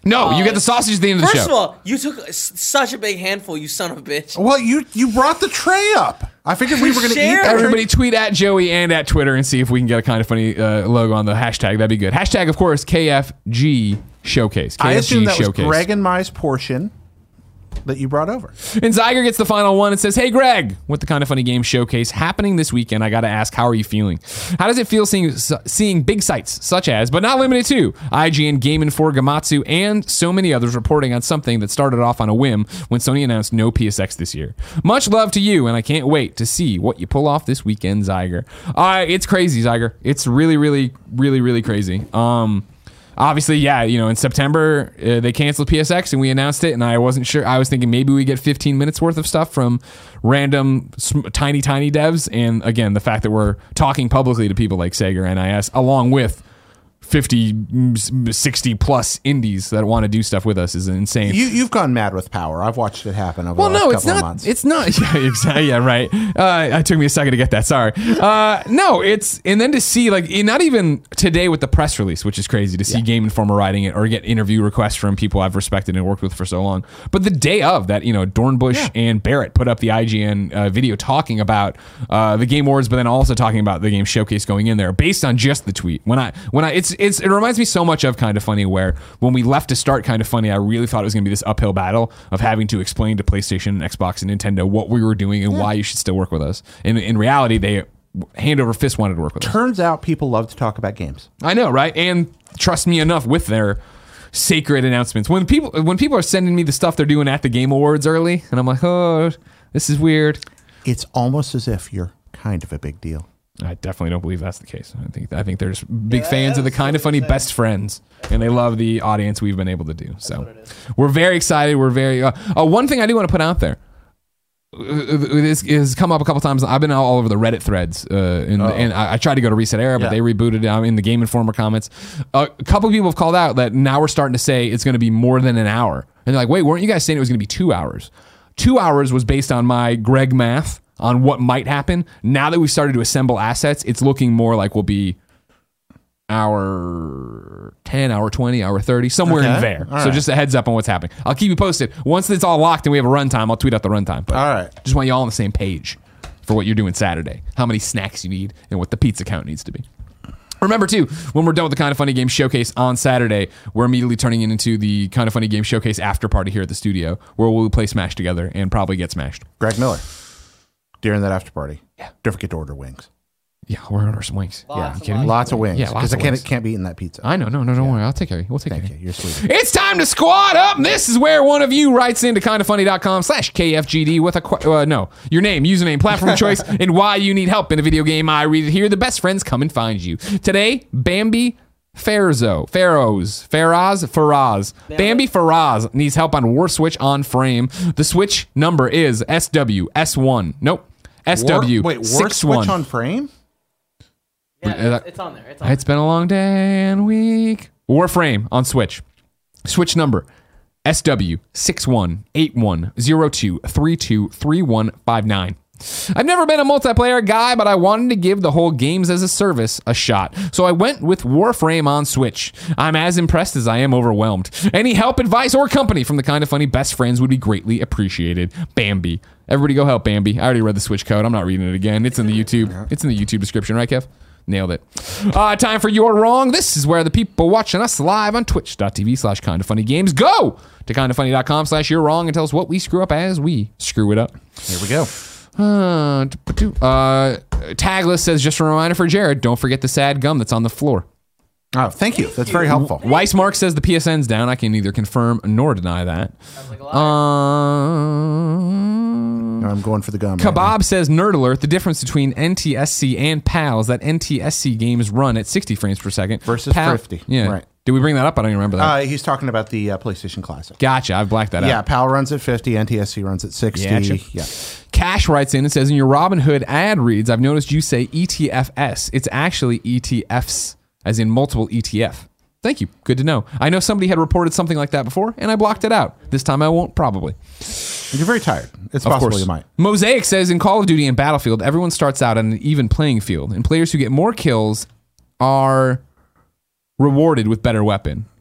No, you get the sausage at the end of the First show. of all, you took s- such a big handful, you son of a bitch. Well, you you brought the tray up. I figured we were going to eat. Share. the tray. Everybody tweet at Joey and at Twitter and see if we can get a kind of funny uh, logo on the hashtag. That'd be good. Hashtag, of course, K F G Showcase. K F G I assume that Showcase. was Greg and Mai's portion that you brought over. And Zyger gets the final one and says, "Hey, Greg, with the Kind of Funny Game Showcase happening this weekend, I got to ask, how are you feeling? How does it feel seeing seeing big sites such as, but not limited to, I G N, Game Informer, Gamatsu, and so many others reporting on something that started off on a whim when Sony announced no P S X this year? Much love to you, and I can't wait to see what you pull off this weekend, Zyger." Uh, it's crazy, Zyger. It's really, really, really, really crazy. Um... Obviously, yeah, you know, in September, uh, they canceled P S X and we announced it, and I wasn't sure. I was thinking maybe we get fifteen minutes worth of stuff from random, sm- tiny, tiny devs. And again, the fact that we're talking publicly to people like Sega or N I S, along with fifty, sixty plus indies that want to do stuff with us is insane. You, you've gone mad with power. I've watched it happen over Well, the last no, couple it's of not. months. It's not. Yeah, exactly. Yeah, right. Uh, it took me a second to get that. Sorry. Uh, no, it's and then to see like not even today with the press release, which is crazy to see Yeah. Game Informer writing it or get interview requests from people I've respected and worked with for so long. But the day of that, you know, Dornbush Yeah. and Barrett put up the I G N uh, video talking about uh, the Game Awards, but then also talking about the Game Showcase going in there based on just the tweet. When I when I it's it's it reminds me so much of Kind of Funny, where when we left to start Kind of Funny, I really thought it was going to be this uphill battle of having to explain to PlayStation, Xbox, and Nintendo what we were doing and why you should still work with us. And in reality, they hand over fist wanted to work with us. Turns out people love to talk about games. I know, right? And trust me enough with their sacred announcements. When people when people are sending me the stuff they're doing at the Game Awards early, and I'm like, oh, this is weird. It's almost as if you're kind of a big deal. I definitely don't believe that's the case. I think I think they're just big fans of the Kind of Funny best friends, and they love the audience we've been able to do. So we're very excited. We're very. Uh, uh, one thing I do want to put out there. This has come up a couple times. I've been all over the Reddit threads, uh, and, Oh. and I, I tried to go to Reset Era, but Yeah. they rebooted it. I'm in the Game Informer comments. Uh, a couple of people have called out that now we're starting to say it's going to be more than an hour, and they're like, "Wait, weren't you guys saying it was going to be two hours?" Two hours was based on my Greg math on what might happen. Now that we've started to assemble assets, it's looking more like we'll be hour ten, hour twenty, hour thirty, somewhere Okay. in there. All so right. just a heads up on what's happening. I'll keep you posted. Once it's all locked and we have a runtime, I'll tweet out the runtime. But All right. just want you all on the same page for what you're doing Saturday, how many snacks you need, and what the pizza count needs to be. Remember, too, when we're done with the Kind of Funny Game Showcase on Saturday, we're immediately turning it into the Kind of Funny Game Showcase after party here at the studio, where we'll play Smash together and probably get smashed. Greg Miller, during that after party. Yeah. Don't forget to order wings. Yeah, we're on our some wings. Lots yeah, and you kidding me? Lots of wings. Yeah, lots Because I of can't, wings. can't be eating that pizza. I know. No, no, don't worry. I'll take care of you. We'll take Thank care you. of You're sweet. It's time to squad up. This is where one of you writes into kindoffunny.com slash KFGD with a, qu- uh, no, your name, username, platform of choice, and why you need help in a video game. I read it here. The best friends come and find you. Today, Bambi Farzo, Pharaohs, Faraz, Faraz. Bambi Faraz needs help on War Switch on frame. The Switch number is S W S one. Nope. S W War, wait, War six Switch one. on frame? Yeah, Uh, it's, it's on there. It's on It's been a long day and week. Warframe on Switch. Switch number S W six one eight one zero two three two three one five nine. I've never been a multiplayer guy, but I wanted to give the whole games as a service a shot. So I went with Warframe on Switch. I'm as impressed as I am overwhelmed. Any help, advice, or company from the Kind of Funny best friends would be greatly appreciated. Bambi. Everybody go help Bambi. I already read the Switch code. I'm not reading it again. It's in the YouTube. It's in the YouTube description, right, Kev? Nailed it. Uh, time for You're Wrong. This is where the people watching us live on twitch.tv slash kind of funny games go to kindoffunny.com slash you're wrong and tell us what we screw up as we screw it up. Here we go. Uh, uh, Tagless says, just a reminder for Jared, don't forget the sad gum that's on the floor. Oh, thank you. That's very helpful. Weissmark says the P S N's down. I can neither confirm nor deny that. Sounds like a liar. Um, I'm going for the gum. right Kebab says, Nerd Alert, the difference between N T S C and PAL is that N T S C games run at sixty frames per second. Versus PAL fifty. Yeah. Right. Did we bring that up? I don't even remember that. Uh, he's talking about the uh, PlayStation Classic. Gotcha. I've blacked that Yeah, out. PAL runs at fifty, N T S C runs at sixty. Gotcha. Yeah. Cash writes in and says, in your Robinhood ad reads, I've noticed you say E T F S. It's actually E T Fs, as in multiple E T F. Thank you. Good to know. I know somebody had reported something like that before, and I blocked it out. This time I won't, probably. You're very tired. It's Of possible course. you might. Mosaic says, in Call of Duty and Battlefield, everyone starts out on an even playing field, and players who get more kills are rewarded with better weapon.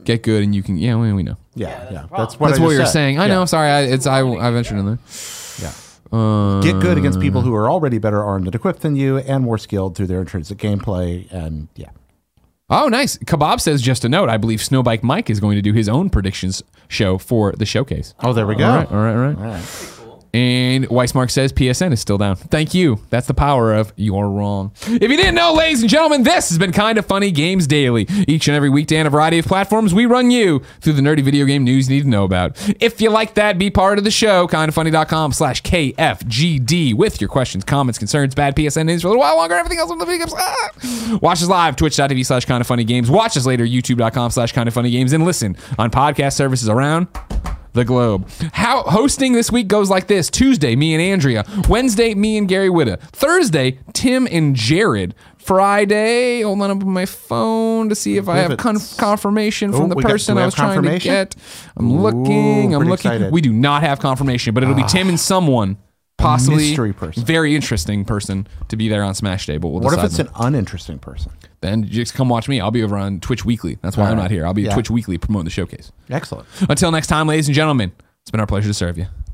Get good, and you can. Yeah, we, we know. Yeah, Yeah, yeah. that's the problem. That's what, That's I what just you're said. saying. I Yeah. know. Sorry, I, it's I. I ventured in there. Yeah. Uh, Get good against people who are already better armed and equipped than you and more skilled through their intrinsic gameplay. And yeah. Oh, nice. Kebab says, just a note, I believe Snowbike Mike is going to do his own predictions show for the showcase. Oh, there we go. All right, all right, all right. All right. And Weissmark says P S N is still down. Thank you. That's the power of you're wrong. If you didn't know, ladies and gentlemen, this has been Kind of Funny Games Daily. Each and every weekday on a variety of platforms, we run you through the nerdy video game news you need to know about. If you like that, be part of the show. kindoffunny.com slash KFGD with your questions, comments, concerns, bad P S N names for a little while longer, everything else on the video games. Ah! Watch us live, twitch.tv slash Kind of Funny Games. Watch us later, youtube.com slash Kind of Funny Games. And listen on podcast services around the globe. How hosting this week goes like this: Tuesday, me and Andrea. Wednesday, me and Gary Witta. Thursday, Tim and Jared. Friday, hold on, up on my phone to see if I believe have con- it's- confirmation Oh, from the we got- do person we I have was trying to confirmation? get. I'm Ooh, looking. I'm pretty looking. excited. We do not have confirmation, but it'll be Tim and someone. Possibly mystery person. very interesting person to be there on Smash Day, but we'll What if decide it's then. an uninteresting person? Then just come watch me. I'll be over on Twitch Weekly. That's why All I'm right. not here. I'll be at Yeah. Twitch Weekly promoting the showcase. Excellent. Until next time, ladies and gentlemen, it's been our pleasure to serve you.